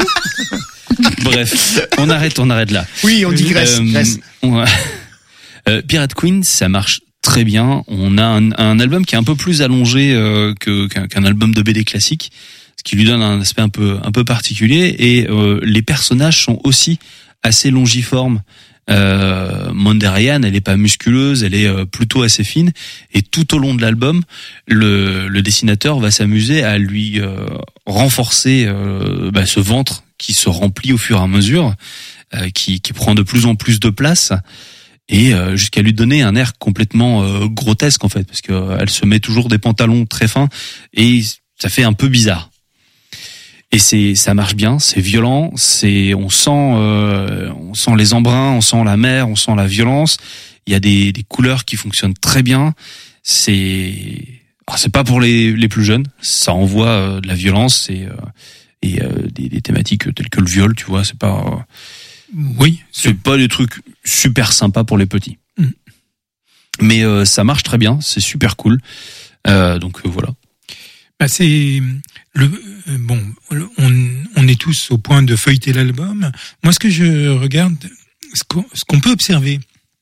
Bref, on arrête, on arrête là. Oui, on digresse. Euh, on, euh, Pirate Queen, ça marche très bien. On a un, un album qui est un peu plus allongé euh, que, qu'un, qu'un album de B D classique, ce qui lui donne un aspect un peu un peu particulier. Et euh, les personnages sont aussi assez longiformes. Euh, Monday Ryan, elle est pas musculeuse, elle est euh, plutôt assez fine. Et tout au long de l'album, le, le dessinateur va s'amuser à lui euh, renforcer euh, bah, ce ventre qui se remplit au fur et à mesure, euh, qui, qui prend de plus en plus de place. Et euh, jusqu'à lui donner un air complètement euh, grotesque en fait, parce que euh, elle se met toujours des pantalons très fins et ça fait un peu bizarre. Et c'est, ça marche bien, c'est violent, c'est, on sent, euh, on sent les embruns, on sent la mer, on sent la violence. Il y a des, des couleurs qui fonctionnent très bien. C'est, alors c'est pas pour les, les plus jeunes. Ça envoie euh, de la violence et, euh, et euh, des, des thématiques telles que le viol, tu vois. C'est pas, euh, oui, c'est pas des trucs super sympas pour les petits. Mm. Mais euh, ça marche très bien, c'est super cool. Euh, donc euh, voilà. Bah c'est le euh, bon, on, on est tous au point de feuilleter l'album. Moi, ce que je regarde, ce qu'on, ce qu'on peut observer,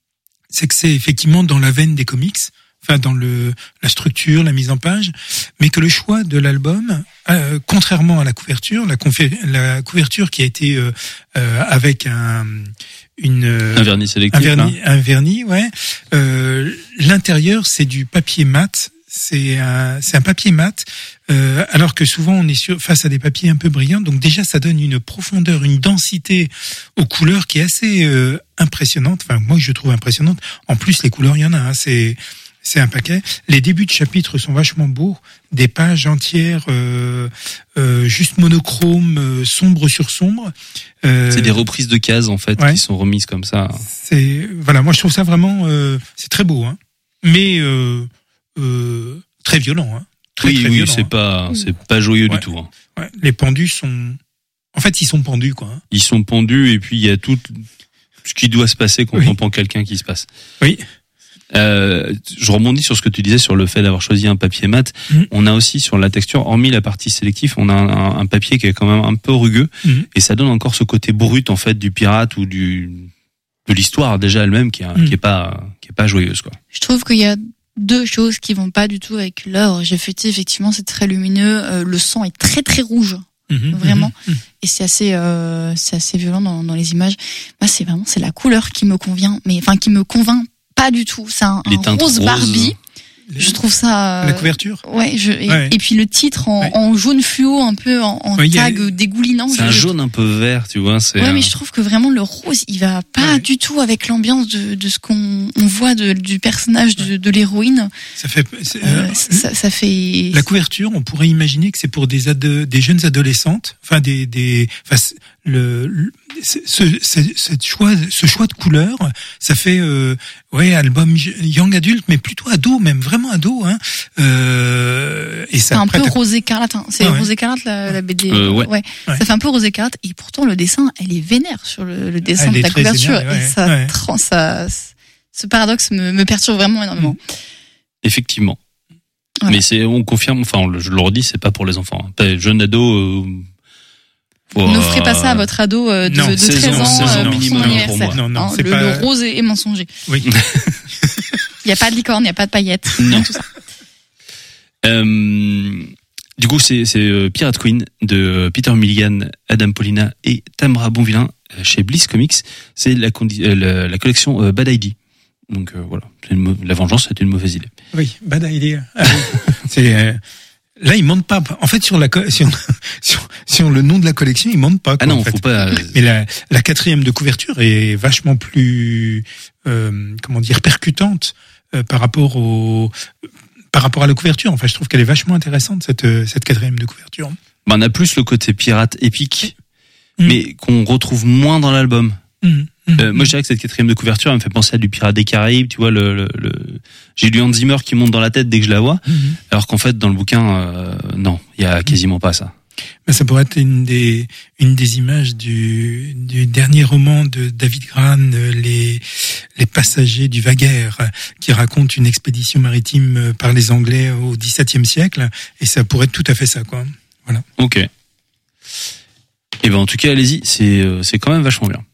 c'est que c'est effectivement dans la veine des comics, enfin dans le la structure, la mise en page, mais que le choix de l'album, euh, contrairement à la couverture, la, confé- la couverture qui a été euh, euh, avec un une un vernis sélectif, un vernis, un vernis, ouais. Euh, l'intérieur, c'est du papier mat. C'est un, c'est un papier mat, euh, alors que souvent on est sur, face à des papiers un peu brillants. Donc déjà, ça donne une profondeur, une densité aux couleurs qui est assez euh, impressionnante. Enfin, moi, je trouve impressionnante. En plus, les couleurs, il y en a. Hein, c'est c'est un paquet. Les débuts de chapitres sont vachement beaux. Des pages entières, euh, euh, juste monochrome, euh, sombre sur sombre. Euh, c'est des reprises de cases en fait, ouais. qui sont remises comme ça. C'est voilà, moi je trouve ça vraiment, euh, c'est très beau, hein. Mais euh, Euh, très violent, hein. Très, oui, très oui, violent, c'est hein. pas, c'est pas joyeux ouais. du tout. Hein. Ouais. Les pendus sont, en fait, ils sont pendus, quoi. Hein. Ils sont pendus et puis il y a tout ce qui doit se passer quand oui. on pend quelqu'un qui se passe. Oui. Euh, je rebondis sur ce que tu disais sur le fait d'avoir choisi un papier mat. Mmh. On a aussi sur la texture, hormis la partie sélective, on a un, un papier qui est quand même un peu rugueux mmh. et ça donne encore ce côté brut en fait du pirate ou du de l'histoire déjà elle-même qui, est, mmh. qui est pas qui est pas joyeuse, quoi. Je trouve qu'il y a deux choses qui vont pas du tout avec l'œuvre. J'ai fêté, effectivement, c'est très lumineux. Euh, le sang est très très rouge, mmh, vraiment, mmh. et c'est assez, euh, c'est assez violent dans, dans les images. Moi, c'est vraiment, c'est la couleur qui me convient, mais enfin qui me convainc pas du tout. C'est un, un rose Barbie. Je trouve ça. La couverture. Ouais, je, et, ouais. et puis le titre en, ouais. en jaune fluo, un peu en, en ouais, tag a... dégoulinant. C'est un je... jaune un peu vert, tu vois. C'est ouais, un... mais je trouve que vraiment le rose, il va pas ouais. du tout avec l'ambiance de, de ce qu'on on voit de, du personnage de, de l'héroïne. Ça fait. Euh, ça, ça fait. La couverture, on pourrait imaginer que c'est pour des ado, des jeunes adolescentes, enfin des des. Enfin, le, le ce, ce, ce choix ce choix de couleurs, ça fait euh, ouais album young adulte, mais plutôt ado, même vraiment ado, hein. Euh, et ça c'est un peu à... rose écarlate, hein. C'est ah ouais. rose écarlate la, la B D. Euh, ouais. Ouais. ouais. Ça fait un peu rose écarlate et pourtant le dessin, elle est vénère sur le, le dessin elle de la couverture vénère, ouais, et ça, ouais. trans, ça, ce paradoxe me, me perturbe vraiment énormément. Mmh. Effectivement. Ouais. Mais c'est, on confirme, enfin, je le redis, c'est pas pour les enfants. Hein. Jeune ado. Euh... Pour, N'offrez pas ça à votre ado de, non, de treize ans, ans euh, pour son anniversaire. pour moi. Non, non, hein, c'est le, pas... le rose est, est mensonger. Oui. Il n'y a pas de licorne, il n'y a pas de paillettes. Non. Tout ça. Euh, du coup, c'est, c'est euh, Pirate Queen de Peter Milligan, Adam Paulina et Tamra Bonvillain euh, chez Bliss Comics. C'est la, condi- euh, la, la collection euh, Bad Idea. Donc euh, voilà, c'est une mau- la vengeance, c'est une mauvaise idée. Oui, Bad Idea. Ah, oui. c'est... Euh... Là, il mentent pas. En fait, sur la sur, sur, sur le nom de la collection, ils mentent pas. Quoi, ah non, en fait. faut pas. Mais la, la quatrième de couverture est vachement plus, euh, comment dire, percutante euh, par rapport au, par rapport à la couverture. Enfin, je trouve qu'elle est vachement intéressante cette cette quatrième de couverture. Ben, on a plus le côté pirate épique, mmh. mais qu'on retrouve moins dans l'album. Mmh. Euh, moi, je dirais que cette quatrième de couverture, elle me fait penser à du Pirate des Caraïbes, tu vois, le, le, le... j'ai lu Hans Zimmer qui monte dans la tête dès que je la vois, mm-hmm. alors qu'en fait, dans le bouquin, euh, non, il y a quasiment pas ça. Ben, ça pourrait être une des, une des images du, du dernier roman de David Gran, les, les passagers du Vaguer, qui raconte une expédition maritime par les Anglais au dix-septième siècle, et ça pourrait être tout à fait ça, quoi. Voilà. Ok. Et ben, en tout cas, allez-y, c'est, c'est quand même vachement bien.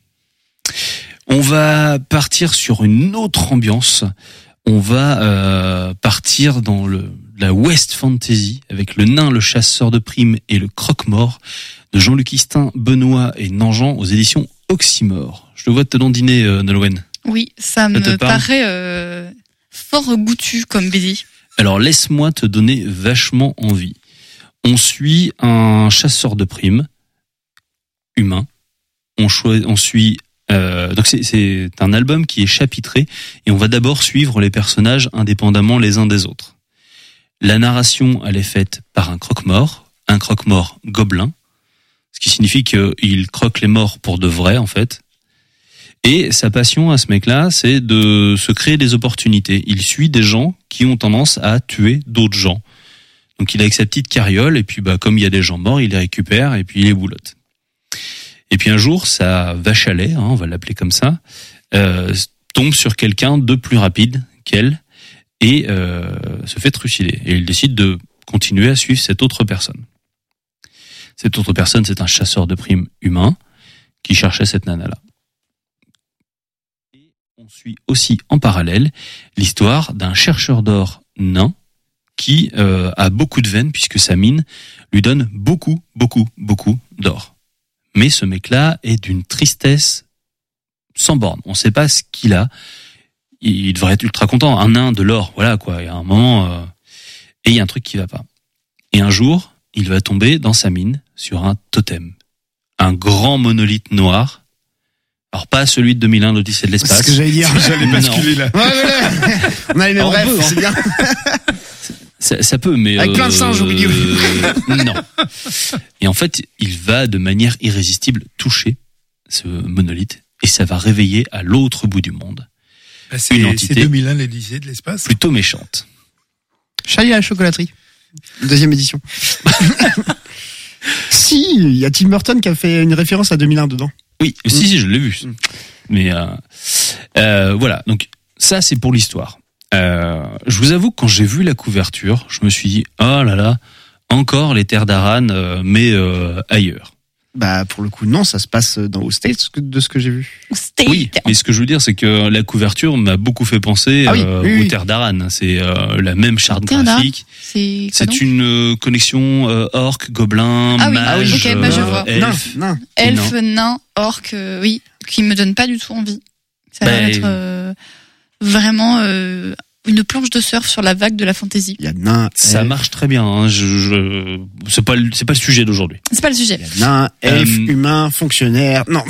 On va partir sur une autre ambiance. On va euh, partir dans le la West Fantasy avec le nain, le chasseur de primes et le croque-mort de Jean-Luc Istin, Benoît et Nanjean aux éditions Oxymore. Je te vois te dandiner, euh, Nolwenn. Oui, ça, ça me paraît euh, fort goûtu comme B D. Alors laisse-moi te donner vachement envie. On suit un chasseur de primes humain. On, cho- on suit Euh, donc c'est, c'est un album qui est chapitré et on va d'abord suivre les personnages indépendamment les uns des autres. La narration, elle est faite par un croque-mort, un croque-mort gobelin, ce qui signifie qu'il croque les morts pour de vrai en fait. Et sa passion à ce mec-là, c'est de se créer des opportunités. Il suit des gens qui ont tendance à tuer d'autres gens. Donc il a avec sa petite carriole et puis bah comme il y a des gens morts, il les récupère et puis il les boulotte. Et puis un jour, sa vache à lait, hein, on va l'appeler comme ça, euh, tombe sur quelqu'un de plus rapide qu'elle et euh, se fait trucider. Et il décide de continuer à suivre cette autre personne. Cette autre personne, c'est un chasseur de primes humain qui cherchait cette nana-là. Et on suit aussi en parallèle l'histoire d'un chercheur d'or nain qui euh, a beaucoup de veines puisque sa mine lui donne beaucoup, beaucoup, beaucoup d'or. Mais ce mec-là est d'une tristesse sans borne. On ne sait pas ce qu'il a. Il devrait être ultra content. Un nain, de l'or, voilà quoi. Il y a un moment, euh... et il y a un truc qui va pas. Et un jour, il va tomber dans sa mine sur un totem, un grand monolithe noir. Alors pas celui de deux mille un, l'Odyssée de l'espace. C'est ce que j'allais dire. J'allais basculer là. Ouais, voilà. On a les mêmes rêves, c'est bien. Ça, ça peut, mais avec euh, plein de singes au milieu. Non. Et en fait, il va de manière irrésistible toucher ce monolithe et ça va réveiller à l'autre bout du monde bah c'est, une entité c'est deux mille un, l'Élysée de l'espace. Plutôt méchante. Charlie à la chocolaterie, deuxième édition. Si, il y a Tim Burton qui a fait une référence à deux mille un dedans. Oui, mm. si, si, je l'ai vu. Mm. Mais euh, euh, voilà, donc ça c'est pour l'histoire. Euh, je vous avoue que quand j'ai vu la couverture, je me suis dit oh là là, encore les terres d'Aran, euh, mais euh, ailleurs. Bah pour le coup non, ça se passe dans aux States de ce que j'ai vu. State. Oui, mais ce que je veux dire c'est que la couverture m'a beaucoup fait penser ah oui, euh, oui, aux oui. terres d'Aran. C'est euh, la même charte Terre graphique. C'est, c'est donc une euh, connexion euh, orc, gobelin, ah oui, mage, ok, bah je vois. euh, elfe. Non, non. Elfe, nain, orc, euh, oui, qui me donne pas du tout envie. Ça a bah, l'air d'être euh, vraiment euh, une planche de surf sur la vague de la fantasy. Il y a nain, ça elfe. marche très bien. Hein. Je, je, c'est pas, le, c'est pas le sujet d'aujourd'hui. C'est pas le sujet. Il y a nain, elfe, Euh, humain, fonctionnaire. Non.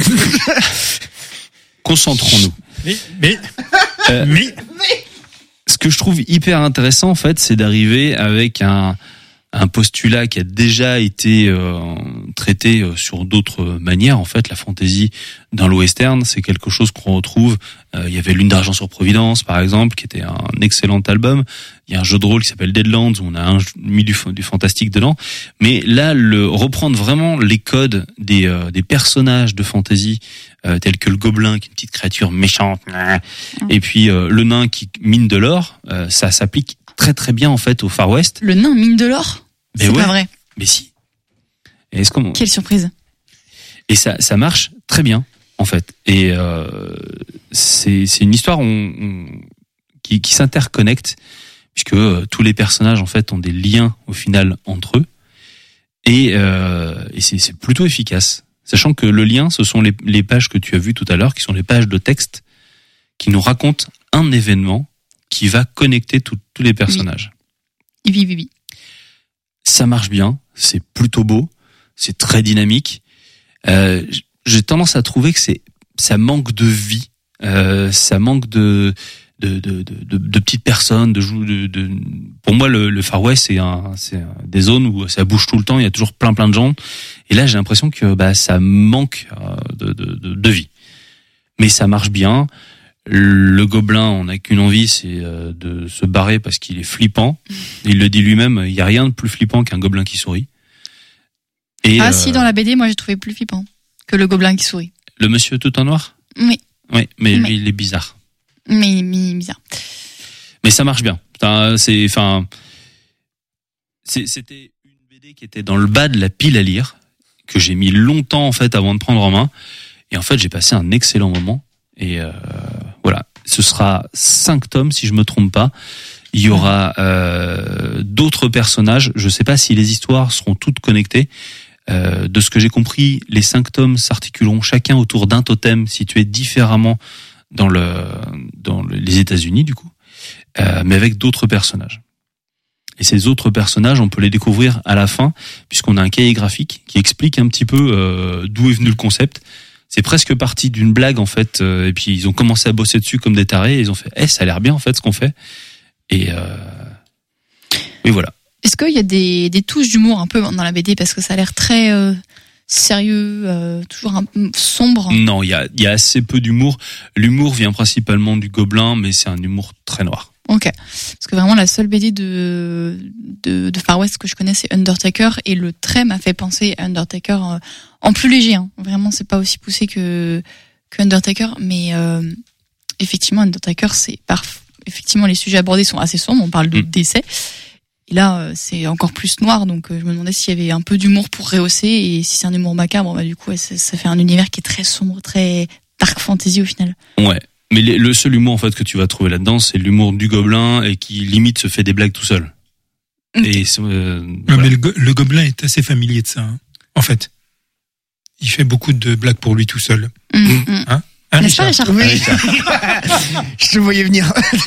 Concentrons-nous. Mais, mais, Euh, mais, Ce que je trouve hyper intéressant, en fait, c'est d'arriver avec un, un postulat qui a déjà été euh, traité euh, sur d'autres manières. En fait, la fantasy dans le western, c'est quelque chose qu'on retrouve. Euh, il y avait Lune d'argent sur Providence, par exemple, qui était un excellent album. Il y a un jeu de rôle qui s'appelle Deadlands, où on a un, mis du, du fantastique dedans. Mais là, le reprendre vraiment les codes des, euh, des personnages de fantasy, euh, tels que le gobelin, qui est une petite créature méchante, et puis euh, le nain qui mine de l'or, euh, ça s'applique très très bien en fait au Far West. Le nain mine de l'or. Mais C'est ouais. pas vrai. Mais si. Et est-ce qu'on... Quelle surprise. Et ça, ça marche très bien, en fait. Et euh, c'est, c'est une histoire on, on, qui, qui s'interconnecte, puisque euh, tous les personnages, en fait, ont des liens, au final, entre eux. Et, euh, et c'est, c'est plutôt efficace. Sachant que le lien, ce sont les, les pages que tu as vues tout à l'heure, qui sont les pages de texte, qui nous racontent un événement qui va connecter tout, tous les personnages. Oui, oui, oui, oui. Ça marche bien, c'est plutôt beau, c'est très dynamique. Euh, j'ai tendance à trouver que c'est ça manque de vie, euh, ça manque de de, de de de de petites personnes, de, de, de pour moi le, le Far West c'est un c'est un, des zones où ça bouge tout le temps, il y a toujours plein plein de gens. Et là j'ai l'impression que bah ça manque de de de, de vie. Mais ça marche bien. Le gobelin, on n'a qu'une envie, c'est de se barrer parce qu'il est flippant. Il le dit lui-même, il n'y a rien de plus flippant qu'un gobelin qui sourit. Et ah euh, si, dans la B D, moi j'ai trouvé plus flippant que le gobelin qui sourit. Le monsieur tout en noir ? Oui. Oui, mais, mais lui, il est bizarre. Mais, mais bizarre. Mais ça marche bien. C'est, enfin, c'est, c'était une B D qui était dans le bas de la pile à lire, que j'ai mis longtemps en fait avant de prendre en main. Et en fait, j'ai passé un excellent moment. Et euh, voilà, ce sera cinq tomes si je me trompe pas. Il y aura euh, d'autres personnages. Je sais pas si les histoires seront toutes connectées. Euh, de ce que j'ai compris, les cinq tomes s'articuleront chacun autour d'un totem situé différemment dans le dans les États-Unis du coup, euh, mais avec d'autres personnages. Et ces autres personnages, on peut les découvrir à la fin, puisqu'on a un cahier graphique qui explique un petit peu euh, d'où est venu le concept. C'est presque parti d'une blague en fait, euh, et puis ils ont commencé à bosser dessus comme des tarés, et ils ont fait eh, « ça a l'air bien en fait ce qu'on fait ». Et, euh, et voilà. Est-ce qu'il y a des, des touches d'humour un peu dans la B D, parce que ça a l'air très euh, sérieux, euh, toujours un peu sombre? Non, il y a, il y a assez peu d'humour. L'humour vient principalement du gobelin, mais c'est un humour très noir. Ok, parce que vraiment la seule B D de, de, de Far West que je connais, c'est Undertaker, et le trait m'a fait penser à Undertaker euh, en plus léger. Hein. Vraiment, c'est pas aussi poussé que, que Undertaker, mais euh, effectivement, Undertaker, c'est parfait. Effectivement, les sujets abordés sont assez sombres. On parle de mmh. décès. Et là, c'est encore plus noir. Donc, je me demandais s'il y avait un peu d'humour pour rehausser. Et si c'est un humour macabre, bah, du coup, ça, ça fait un univers qui est très sombre, très dark fantasy au final. Ouais. Mais les, le seul humour en fait que tu vas trouver là-dedans, c'est l'humour du gobelin et qui limite se fait des blagues tout seul. Et euh, ouais, voilà. mais le, go- le gobelin est assez familier de ça. Hein. En fait, il fait beaucoup de blagues pour lui tout seul. Mmh, mmh. Hein, hein N'est-ce pas, Richard? Oui. Je te voyais venir.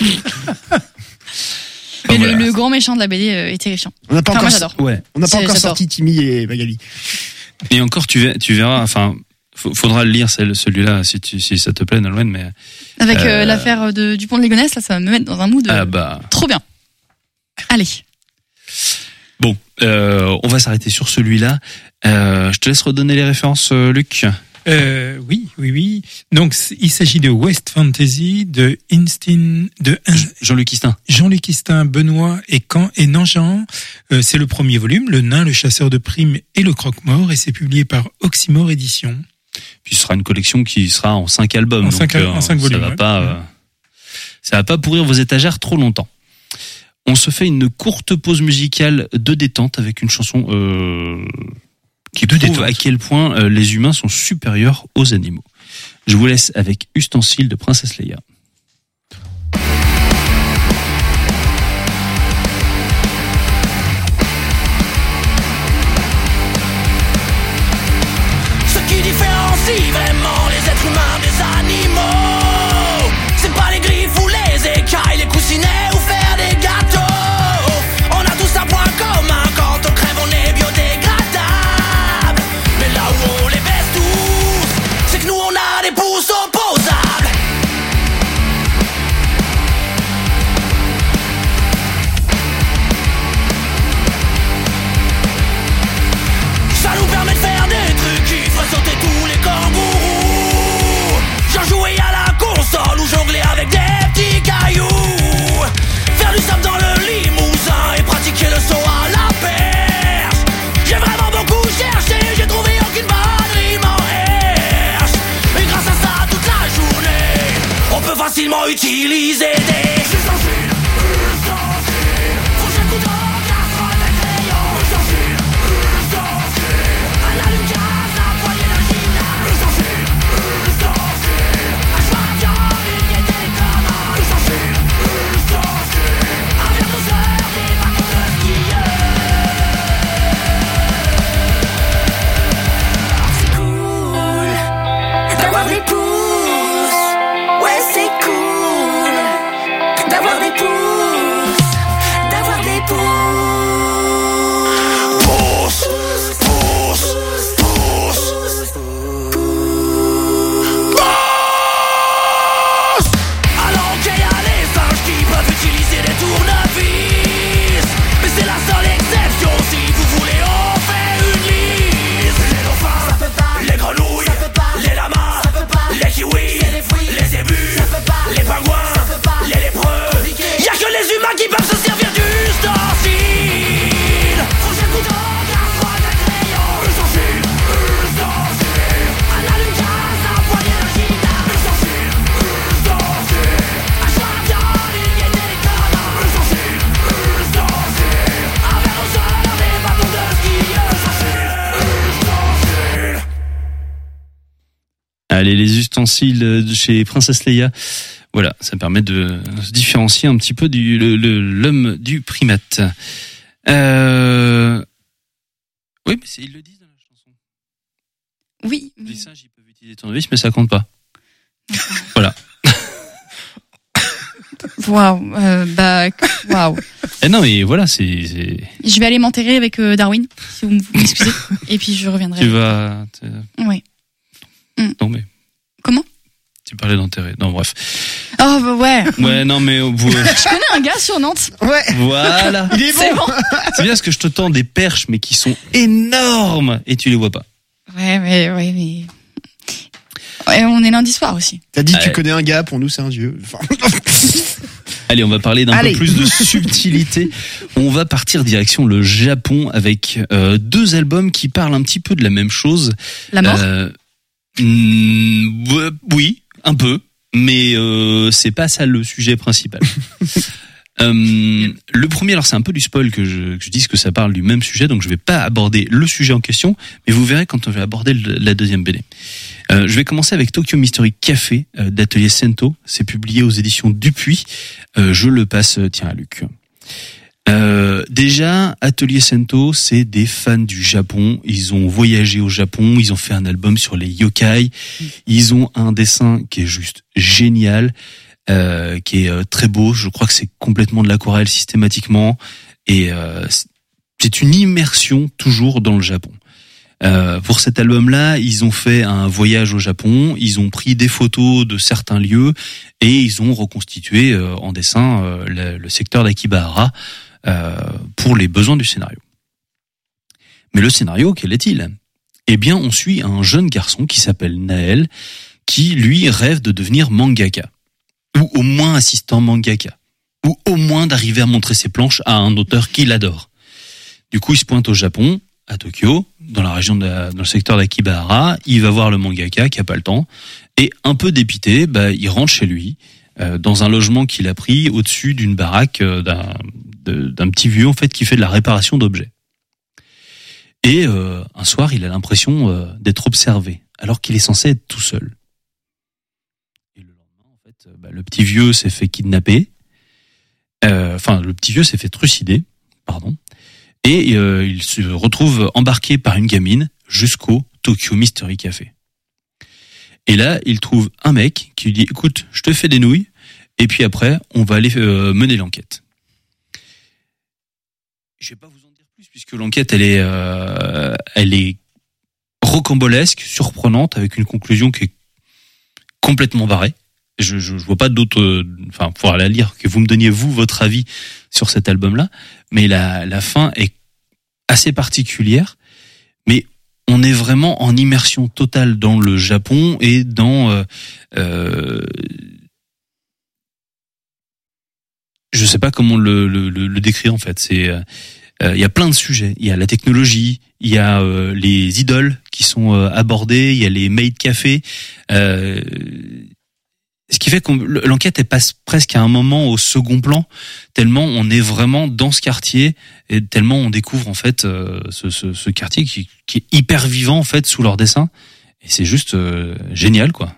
Mais voilà. le, le grand méchant de la B D euh, est terrifiant. On n'a pas Enfin, moi, encore, j'adore. Ouais. on n'a pas C'est- encore j'adore. sorti Timmy et Magali. Et encore, tu verras, tu verras. Enfin, f- faudra le lire celle- celui-là si, tu, si ça te plaît, Nolwenn. Mais Avec euh, Euh, l'affaire de Dupont de Ligonnès, là, ça va me mettre dans un mood ah euh, bah trop bien. Allez. bon, euh, on va s'arrêter sur celui-là. Euh, je te laisse redonner les références, euh, Luc. Euh, oui, oui, oui. Donc, c- il s'agit de West Fantasy, de Instinct, de Jean-Luc Istin. Jean-Luc Istin, Benoît et Caen et Nanjean. Euh, c'est le premier volume, Le Nain, le chasseur de primes et le croque-mort, et c'est publié par Oxymore Éditions. Puis ce sera une collection qui sera en cinq albums. En donc, cinq al- en cinq ça volumes, va ouais. pas, euh, ça va pas pourrir vos étagères trop longtemps. On se fait une courte pause musicale de détente avec une chanson euh, qui prouve détente. à quel point euh, les humains sont supérieurs aux animaux. Je vous laisse avec Ustensile de Princesse Leia. Ce qui différencie vraiment les êtres humains des animaux, c'est pas les griffes ou les écailles, les coussinets ou faire des gâteaux. On a tous un point commun, quand on crève on est biodégradable. Mais là où on les baisse tous, c'est que nous on a des pouces opposables. Ça nous permet de faire des trucs qui feraient sauter tous les kangourous. Genre jouer à la console ou jongler avec des petits cailloux. Faire du sable dans le limousin et pratiquer le saut à la perche. J'ai vraiment beaucoup cherché, j'ai trouvé aucune bonne rime en herche. Et grâce à ça toute la journée, on peut facilement utiliser des ustensiles, ustensiles. Fourchette, couteau, casserole, des crayons, ustensiles, ustensiles. Un allume-gaz, la poignée de gymnase, ustensiles, ustensiles. Un cheval de viande, une gaieté télécommande, ustensiles, ustensiles. Un verre d'oseur, des bâtons de skieur. C'est cool d'avoir des pouces. Ouais, c'est cool d'avoir des pouces, d'avoir des pouces. Pouces, pouces, pouces, pouces. Alors ok, y'a les singes qui peuvent utiliser des tournevis, mais c'est la seule exception. Si vous voulez, on fait une liste. Les dauphins, ça peut pas. Les grenouilles, ça peut pas. Les lamas, ça peut pas. Les kiwis, les fruits. Les zébus, ça peut pas. Les pingouins, ça peut pas. Les lépreux, y'a que les humains qui peuvent se servir d'ustensiles. Fourchette, couteau, casserole, des crayons, ustensiles, ustensiles. Un allume-gaz, un poignet de gymnase, ustensiles, ustensiles. Un cheval de viande, une gaieté télécommande, ustensiles, ustensiles. Un verre d'oseur, des bâtons de skieur, ustensiles, ustensiles. Allez, les ustensiles de chez Princesse Leia. Voilà, ça permet de se différencier un petit peu du le- le- l'homme du primate. Euh... Oui, mais c'est- ils le disent dans la chanson. Oui. Les singes, ils peuvent utiliser des tournevis, mais ça compte pas. Voilà. Waouh. Euh, bah, waouh. Eh non, mais voilà, c'est... c'est- Je vais aller m'enterrer avec euh, Darwin, si vous m'excusez. Et puis je reviendrai. Tu vas... t'es- Ouais. Non, mais... Comment? Tu parlais d'enterrer. Non, bref. Oh, bah ouais. Ouais, non, mais... vous- Je connais un gars sur Nantes. Ouais. Voilà. Il est C'est bon. bon. C'est bien parce que je te tends des perches, mais qui sont énormes, et tu les vois pas. Ouais, mais, ouais, mais. Ouais, on est lundi soir aussi. T'as dit que tu Ouais. connais un gars, pour nous c'est un dieu. Enfin, Allez, on va parler d'un Allez. peu plus de subtilité. On va partir direction le Japon avec euh, deux albums qui parlent un petit peu de la même chose. La mort. Euh, mm, ouais, oui, un peu, mais euh, c'est pas ça le sujet principal. Euh, le premier, alors c'est un peu du spoil que je, que je dise que ça parle du même sujet, donc je vais pas aborder le sujet en question, mais vous verrez quand on va aborder le, la deuxième B D. Euh, je vais commencer avec Tokyo Mystery Café euh, d'Atelier Sento. C'est publié aux éditions Dupuis. Euh, je le passe, tiens, à Luc. Euh, déjà, Atelier Sento, c'est des fans du Japon. Ils ont voyagé au Japon, ils ont fait un album sur les yokai. Ils ont un dessin qui est juste génial. Euh, qui est euh, très beau. Je crois que c'est complètement de l'aquarelle systématiquement, et euh, c'est une immersion toujours dans le Japon. Euh, pour cet album-là, ils ont fait un voyage au Japon, ils ont pris des photos de certains lieux et ils ont reconstitué euh, en dessin euh, le, le secteur d'Akibahara euh, pour les besoins du scénario. Mais le scénario, quel est-il ? Eh bien, on suit un jeune garçon qui s'appelle Naël, qui lui rêve de devenir mangaka, ou au moins assistant mangaka, ou au moins d'arriver à montrer ses planches à un auteur qu'il adore. Du coup, il se pointe au Japon, à Tokyo, dans la région de la, dans le secteur d'Akibahara. Il va voir le mangaka qui a pas le temps, et un peu dépité, bah, il rentre chez lui, euh, dans un logement qu'il a pris au-dessus d'une baraque euh, d'un, de, d'un petit vieux en fait qui fait de la réparation d'objets. Et euh, un soir, il a l'impression euh, d'être observé, alors qu'il est censé être tout seul. Bah, le petit vieux s'est fait kidnapper, euh, enfin le petit vieux s'est fait trucider, pardon, et euh, il se retrouve embarqué par une gamine jusqu'au Tokyo Mystery Café. Et là, il trouve un mec qui lui dit « Écoute, je te fais des nouilles, et puis après, on va aller euh, mener l'enquête. » Je vais pas vous en dire plus, puisque l'enquête, elle est, euh, elle est rocambolesque, surprenante, avec une conclusion qui est complètement barrée. Je, je, je vois pas d'autres, enfin, pour la lire, que vous me donniez vous votre avis sur cet album-là, mais la, la fin est assez particulière, mais on est vraiment en immersion totale dans le Japon et dans, euh, euh, je sais pas comment le, le, le décrire en fait. C'est, euh, il y a plein de sujets. Il y a la technologie, il y a euh, les idoles qui sont euh, abordées, il y a les maid cafés. Euh, Ce qui fait que l'enquête elle passe presque à un moment au second plan, tellement on est vraiment dans ce quartier et tellement on découvre en fait euh, ce, ce, ce quartier qui, qui est hyper vivant en fait sous leur dessin, et c'est juste euh, génial quoi.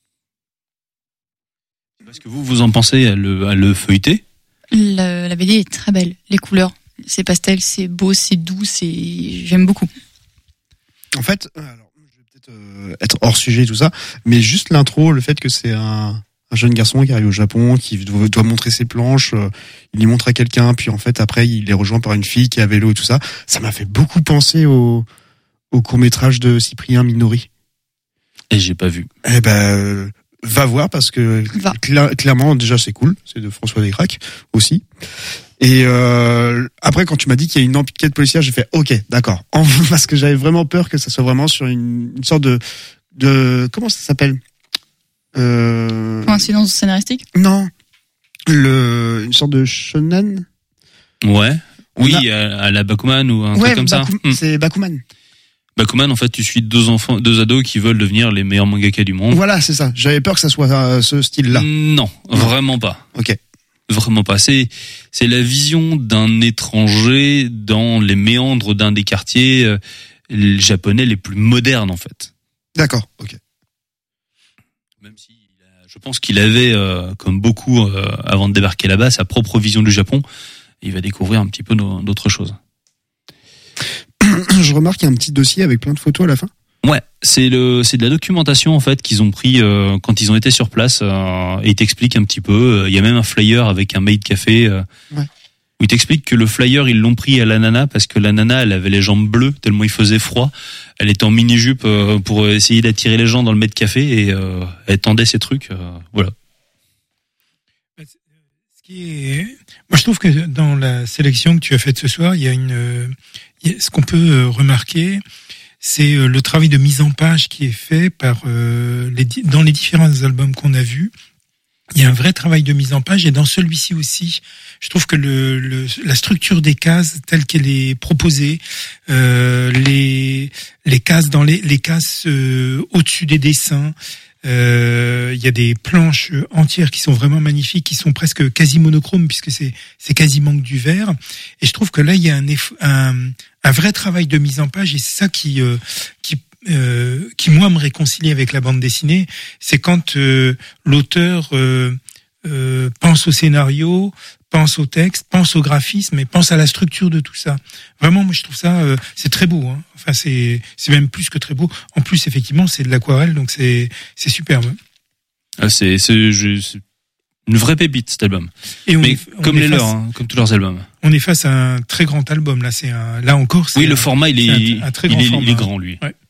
Est-ce que vous vous en pensez à le, à le feuilleter ? La, la B D est très belle, les couleurs, c'est pastel, c'est beau, c'est doux, c'est j'aime beaucoup. En fait, alors Euh, être hors sujet tout ça, mais juste l'intro, le fait que c'est un, un jeune garçon qui arrive au Japon, qui doit, doit montrer ses planches, euh, il les montre à quelqu'un, puis en fait après il est rejoint par une fille qui est à vélo et tout ça, ça m'a fait beaucoup penser au, au court-métrage de Cyprien Minori. Et j'ai pas vu. Eh ben, euh, va voir parce que cla- clairement déjà c'est cool, c'est de François Descraques aussi. Et euh, après, quand tu m'as dit qu'il y a une enquête policière, j'ai fait OK, d'accord. Parce que j'avais vraiment peur que ça soit vraiment sur une, une sorte de, de comment ça s'appelle euh... Coïncidence scénaristique ? Non, le une sorte de shonen. Ouais. On oui, a... à la Bakuman ou un ouais, truc comme Baku... ça. C'est Bakuman. Bakuman, en fait, tu suis deux enfants, deux ados qui veulent devenir les meilleurs mangaka du monde. Voilà, c'est ça. J'avais peur que ça soit euh, ce style-là. Non, non, vraiment pas. OK. Vraiment pas. C'est, c'est la vision d'un étranger dans les méandres d'un des quartiers euh, japonais les plus modernes, en fait. D'accord, ok. Même si, il a, je pense qu'il avait, euh, comme beaucoup, euh, avant de débarquer là-bas, sa propre vision du Japon. Et il va découvrir un petit peu d'autres choses. Je remarque qu'il y a un petit dossier avec plein de photos à la fin. Ouais, c'est le c'est de la documentation en fait qu'ils ont pris euh, quand ils ont été sur place euh, et ils t'expliquent un petit peu. Il y a même un flyer avec un maid café euh, ouais. où ils t'expliquent que le flyer ils l'ont pris à la nana parce que la nana elle avait les jambes bleues tellement il faisait froid. Elle était en mini jupe euh, pour essayer d'attirer les gens dans le maid café et euh, elle tendait ses trucs. Euh, voilà. Ce qui est, moi je trouve que dans la sélection que tu as faite ce soir, il y a une, il y a, ce qu'on peut remarquer. C'est le travail de mise en page qui est fait par euh, les, dans les différents albums qu'on a vus. Il y a un vrai travail de mise en page et dans celui-ci aussi, je trouve que le, le la structure des cases telle qu'elle est proposée, euh, les les cases dans les les cases euh, au-dessus des dessins, Euh, il y a des planches entières qui sont vraiment magnifiques, qui sont presque quasi monochromes puisque c'est c'est quasiment que du vert. Et je trouve que là il y a un eff- un, un vrai travail de mise en page et c'est ça qui euh, qui euh, qui moi me réconcilie avec la bande dessinée. C'est quand euh, l'auteur euh, euh, pense au scénario, pense au texte, pense au graphisme et pense à la structure de tout ça. Vraiment, moi je trouve ça, euh, c'est très beau. Hein. Enfin, c'est c'est même plus que très beau. En plus, effectivement, c'est de l'aquarelle, donc c'est c'est superbe. Ah, c'est c'est, je, c'est une vraie pépite cet album. Et on Mais est, on comme les leurs, hein, comme tous leurs albums. On est face à un très grand album là. C'est un, là encore. C'est oui, le un, format il est, un, un très grand il est, format. Il est grand lui. Ouais.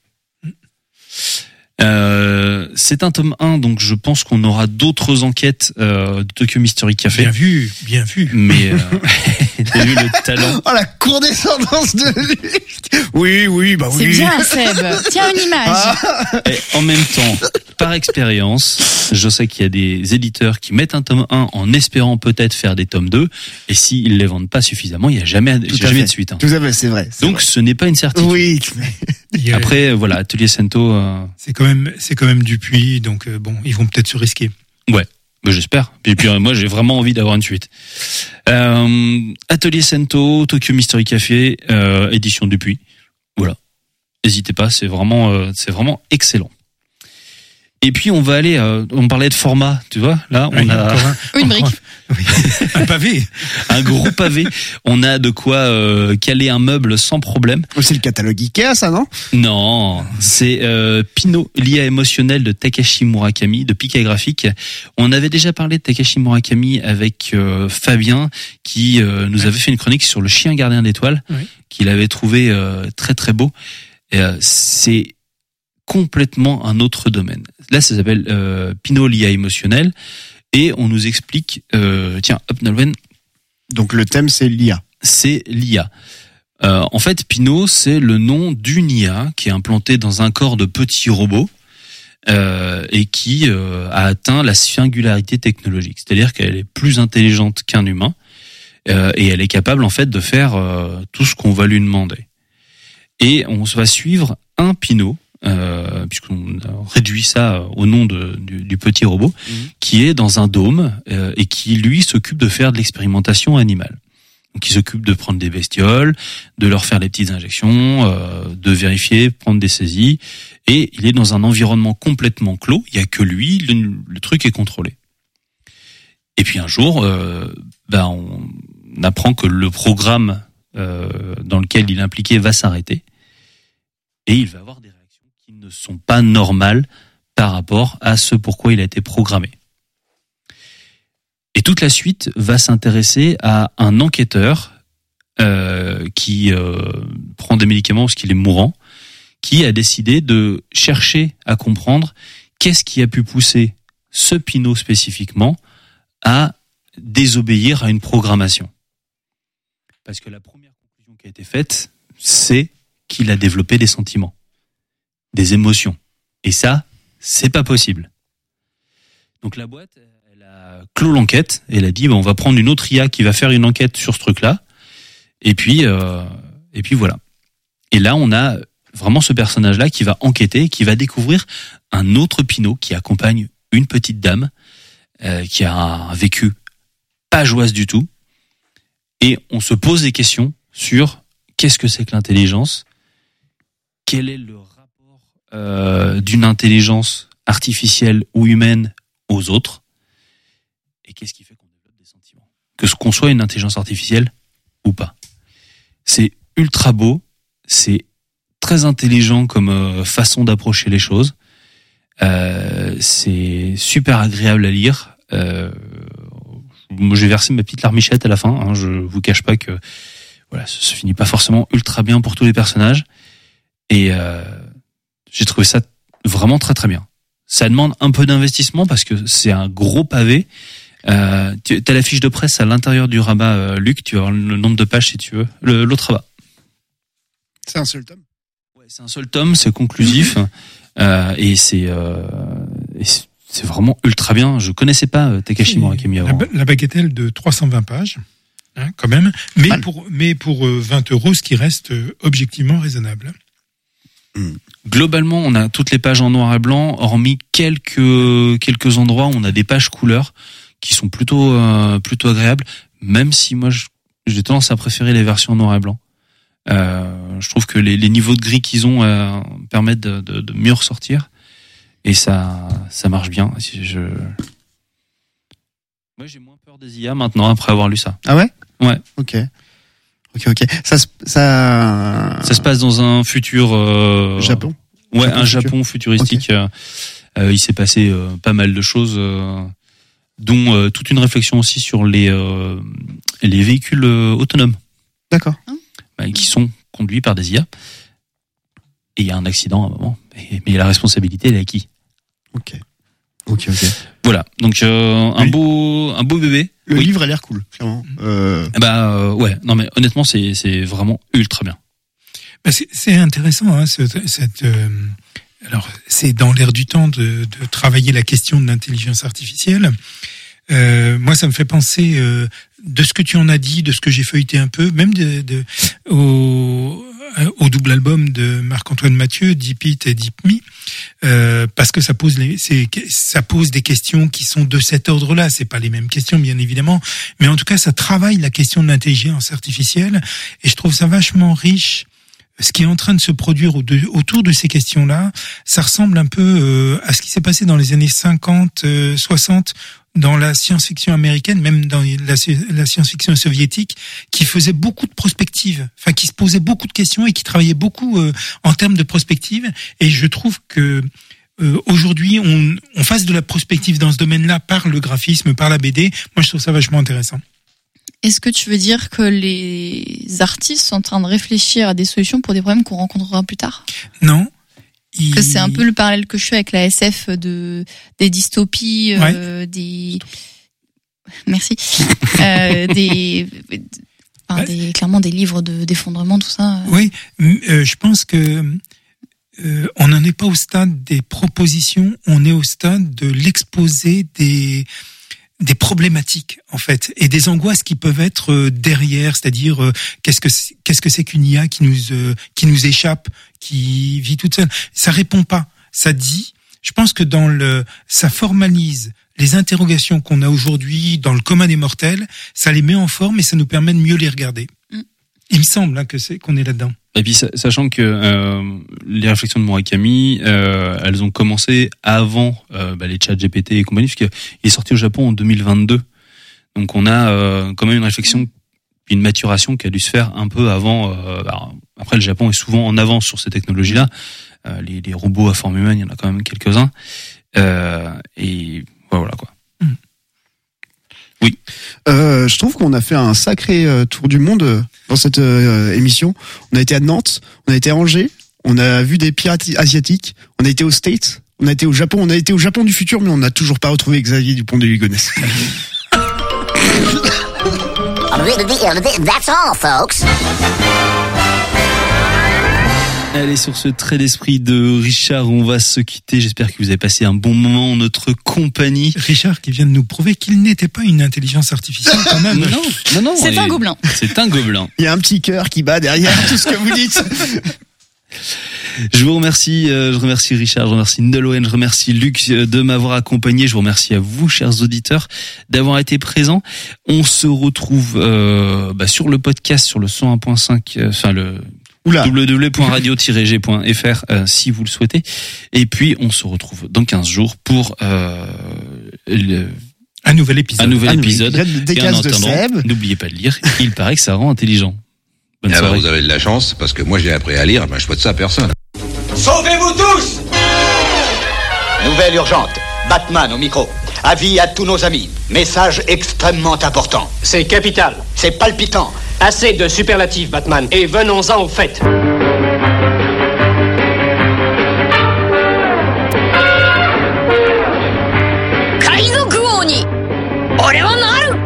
Euh, c'est un tome un, donc je pense qu'on aura d'autres enquêtes euh, de Tokyo Mystery Café. Bien vu, bien vu. Mais euh, t'as vu le talent. Oh la condescendance de lui. Oui, oui, bah oui. C'est bien, Seb. Tiens une image. Ah. Et en même temps, par expérience, je sais qu'il y a des éditeurs qui mettent un tome un en espérant peut-être faire des tomes deux, et s'ils les vendent pas suffisamment, il y a jamais, jamais de suite. Hein. Tout à fait, c'est vrai. C'est donc vrai. Ce n'est pas une certitude. Oui. A... Après, voilà, Atelier Sento. Euh... C'est quand même, c'est quand même Dupuis, donc euh, bon, ils vont peut-être se risquer. Ouais, mais j'espère. Et puis moi, j'ai vraiment envie d'avoir une suite. Euh, Atelier Sento, Tokyo Mystery Café, euh, édition Dupuis. Voilà. N'hésitez pas, c'est vraiment, euh, c'est vraiment excellent. Et puis on va aller, euh, on parlait de format, tu vois, là on oui, a un, une brique, oui. un pavé, un gros pavé. On a de quoi euh, caler un meuble sans problème. C'est le catalogue Ikea, ça, non? Non, c'est euh, Pinot, l'I A émotionnel de Takashi Murakami, de Pika Graphique. On avait déjà parlé de Takashi Murakami avec euh, Fabien, qui euh, nous avait fait une chronique sur le chien gardien d'étoiles, oui. qu'il avait trouvé euh, très très beau. Et, euh, c'est complètement un autre domaine. Là, ça s'appelle euh, Pinot, l'I A émotionnel, et on nous explique, euh, tiens, hop, Nolwenn. Donc le thème, c'est l'I A. C'est l'I A. Euh, en fait, Pinot, c'est le nom d'une I A qui est implantée dans un corps de petits robots euh, et qui euh, a atteint la singularité technologique. C'est-à-dire qu'elle est plus intelligente qu'un humain euh, et elle est capable, en fait, de faire euh, tout ce qu'on va lui demander. Et on va suivre un Pinot, Euh, puisqu'on a réduit ça au nom de, du, du petit robot, mmh. qui est dans un dôme euh, et qui, lui, s'occupe de faire de l'expérimentation animale. Donc, il s'occupe de prendre des bestioles, de leur faire des petites injections, euh, de vérifier, prendre des saisies, et il est dans un environnement complètement clos, il n'y a que lui, le, le truc est contrôlé. Et puis un jour, euh, ben, on apprend que le programme euh, dans lequel il est impliqué va s'arrêter, et il va avoir des qui ne sont pas normales par rapport à ce pourquoi il a été programmé. Et toute la suite va s'intéresser à un enquêteur euh, qui euh, prend des médicaments parce qu'il est mourant, qui a décidé de chercher à comprendre qu'est-ce qui a pu pousser ce Pinot spécifiquement à désobéir à une programmation. Parce que la première conclusion qui a été faite, c'est qu'il a développé des sentiments, des émotions. Et ça, c'est pas possible. Donc la boîte, elle a clos l'enquête, et elle a dit, bah, on va prendre une autre I A qui va faire une enquête sur ce truc-là, et puis, euh, et puis voilà. Et là, on a vraiment ce personnage-là qui va enquêter, qui va découvrir un autre Pinot qui accompagne une petite dame, euh, qui a un vécu pas joyeuse du tout, et on se pose des questions sur qu'est-ce que c'est que l'intelligence, quel est le Euh, d'une intelligence artificielle ou humaine aux autres, et qu'est-ce qui fait qu'on développe des sentiments, que ce qu'on soit une intelligence artificielle ou pas. C'est ultra beau, c'est très intelligent comme euh, façon d'approcher les choses, euh, c'est super agréable à lire. Euh, moi j'ai versé ma petite larmichette à la fin, hein, je vous cache pas que voilà, ça se finit pas forcément ultra bien pour tous les personnages, et euh, j'ai trouvé ça vraiment très très bien. Ça demande un peu d'investissement parce que c'est un gros pavé. Euh, tu as la fiche de presse à l'intérieur du rabat, euh, Luc, tu vas avoir le nombre de pages si tu veux. Le, l'autre rabat. C'est un seul tome. Ouais, c'est un seul tome, c'est conclusif euh, et c'est, euh, et c'est c'est vraiment ultra bien. Je connaissais pas euh, Takashi Murakami avant. La, la bagatelle de trois cent vingt pages, hein, quand même, mais Mal. pour mais pour euh, vingt euros, ce qui reste euh, objectivement raisonnable. Mmh. Globalement, on a toutes les pages en noir et blanc, hormis quelques quelques endroits où on a des pages couleurs qui sont plutôt euh, plutôt agréables. Même si moi, je, j'ai tendance à préférer les versions en noir et blanc. Euh, je trouve que les, les niveaux de gris qu'ils ont euh, permettent de, de, de mieux ressortir, et ça ça marche bien. Si je... Moi, j'ai moins peur des I A maintenant après avoir lu ça. Ah ouais? Ouais. Ok. Ok, ok. Ça, ça. Ça se passe dans un futur. Euh... Japon. Ouais, Japon un futur. Japon futuristique. Okay. Euh, euh, il s'est passé euh, pas mal de choses, euh, dont euh, toute une réflexion aussi sur les euh, les véhicules euh, autonomes. D'accord. Bah, qui sont conduits par des I A. Et il y a un accident à un moment. Mais, mais la responsabilité, elle est à qui? Ok. Ok, ok. Voilà. Donc euh, un oui. beau un beau bébé. Le oui. livre a l'air cool, clairement. Euh... Bah euh, ouais. Non mais honnêtement, c'est c'est vraiment ultra bien. Bah c'est, c'est intéressant, hein, cette. cette euh... Alors, c'est dans l'air du temps de, de travailler la question de l'intelligence artificielle. Euh, moi, ça me fait penser euh, de ce que tu en as dit, de ce que j'ai feuilleté un peu, même de, de au, au double album de Marc-Antoine Mathieu, Deep It et Deep Me, euh, parce que ça pose les, c'est, ça pose des questions qui sont de cet ordre-là. C'est pas les mêmes questions, bien évidemment, mais en tout cas, ça travaille la question de l'intelligence artificielle, et je trouve ça vachement riche. Ce qui est en train de se produire autour de ces questions-là, ça ressemble un peu euh, à ce qui s'est passé dans les années cinquante, euh, soixante, dans la science-fiction américaine, même dans la, la science-fiction soviétique, qui faisait beaucoup de prospectives, enfin qui se posait beaucoup de questions et qui travaillait beaucoup euh, en termes de prospective. Et je trouve que euh, aujourd'hui, on, on fasse de la prospective dans ce domaine-là par le graphisme, par la B D. Moi, je trouve ça vachement intéressant. Est-ce que tu veux dire que les artistes sont en train de réfléchir à des solutions pour des problèmes qu'on rencontrera plus tard? Non. Il... Que c'est un peu le parallèle que je fais avec la S F de des dystopies, ouais. euh, des merci, euh, des, enfin, des clairement des livres de d'effondrement, tout ça. Oui, euh, je pense que euh, on n'en est pas au stade des propositions, on est au stade de l'exposé des des problématiques en fait et des angoisses qui peuvent être derrière, c'est-à-dire euh, qu'est-ce que c'est, qu'est-ce que c'est qu'une I A qui nous euh, qui nous échappe, qui vit toute seule. Ça répond pas, ça dit. Je pense que dans le ça formalise les interrogations qu'on a aujourd'hui dans le commun des mortels, ça les met en forme et ça nous permet de mieux les regarder. Mm. Il me semble hein, que c'est qu'on est là-dedans. Et puis sachant que euh, les réflexions de Murakami, euh, elles ont commencé avant euh, bah, les chats G P T et compagnie, puisqu'il est sorti au Japon en deux mille vingt-deux. Donc on a euh, quand même une réflexion, une maturation qui a dû se faire un peu avant. Euh, bah, après, le Japon est souvent en avance sur ces technologies-là. Euh, les, les robots à forme humaine, il y en a quand même quelques-uns. Euh, et voilà quoi. Mm. Oui. Euh, je trouve qu'on a fait un sacré euh, tour du monde euh, dans cette euh, émission. On a été à Nantes, on a été à Angers, on a vu des pirates asiatiques, on a été aux States, on a été au Japon, on a été au Japon du futur, mais on n'a toujours pas retrouvé Xavier Dupont de Ligonnès. That's all, folks. Allez, sur ce trait d'esprit de Richard, on va se quitter. J'espère que vous avez passé un bon moment en notre compagnie. Richard qui vient de nous prouver qu'il n'était pas une intelligence artificielle quand même. Non, non, non. C'est un gobelin. C'est un gobelin. Il y a un petit cœur qui bat derrière tout ce que vous dites. Je vous remercie, euh, je remercie Richard, je remercie Nolwenn, je remercie Luc de m'avoir accompagné, je vous remercie à vous, chers auditeurs, d'avoir été présents. On se retrouve euh, bah, sur le podcast, sur le cent un point cinq, euh, enfin le w w w point radio tiret g point f r euh, si vous le souhaitez. Et puis on se retrouve dans quinze jours pour euh, le, un nouvel épisode. Un nouvel un épisode. Nouvel épisode Et en attendant, n'oubliez pas de lire. Il paraît que ça rend intelligent. Bonne ah bah soirée. vous avez de la chance, parce que moi j'ai appris à lire, ben je souhaite ça à personne. Sauvez-vous tous! Nouvelle urgente. Batman au micro. Avis à tous nos amis. Message extrêmement important. C'est capital. C'est palpitant. Assez de superlatifs, Batman, et venons-en au fait. 俺はなる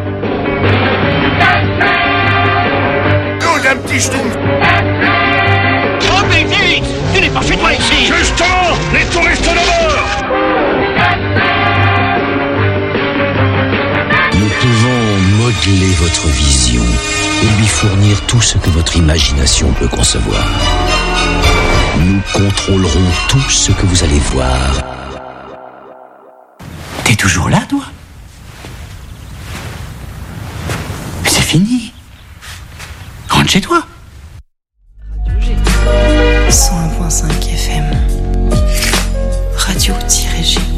Nous, un petit schtroumpf. Oh, mais vite! Tu n'es pas chez toi ici! Justement, les touristes de bord! Nous pouvons modeler votre vision et lui fournir tout ce que votre imagination peut concevoir. Nous contrôlerons tout ce que vous allez voir. T'es toujours là, toi? Mais c'est fini. Rentre chez toi. cent un virgule cinq F M. Radio-G.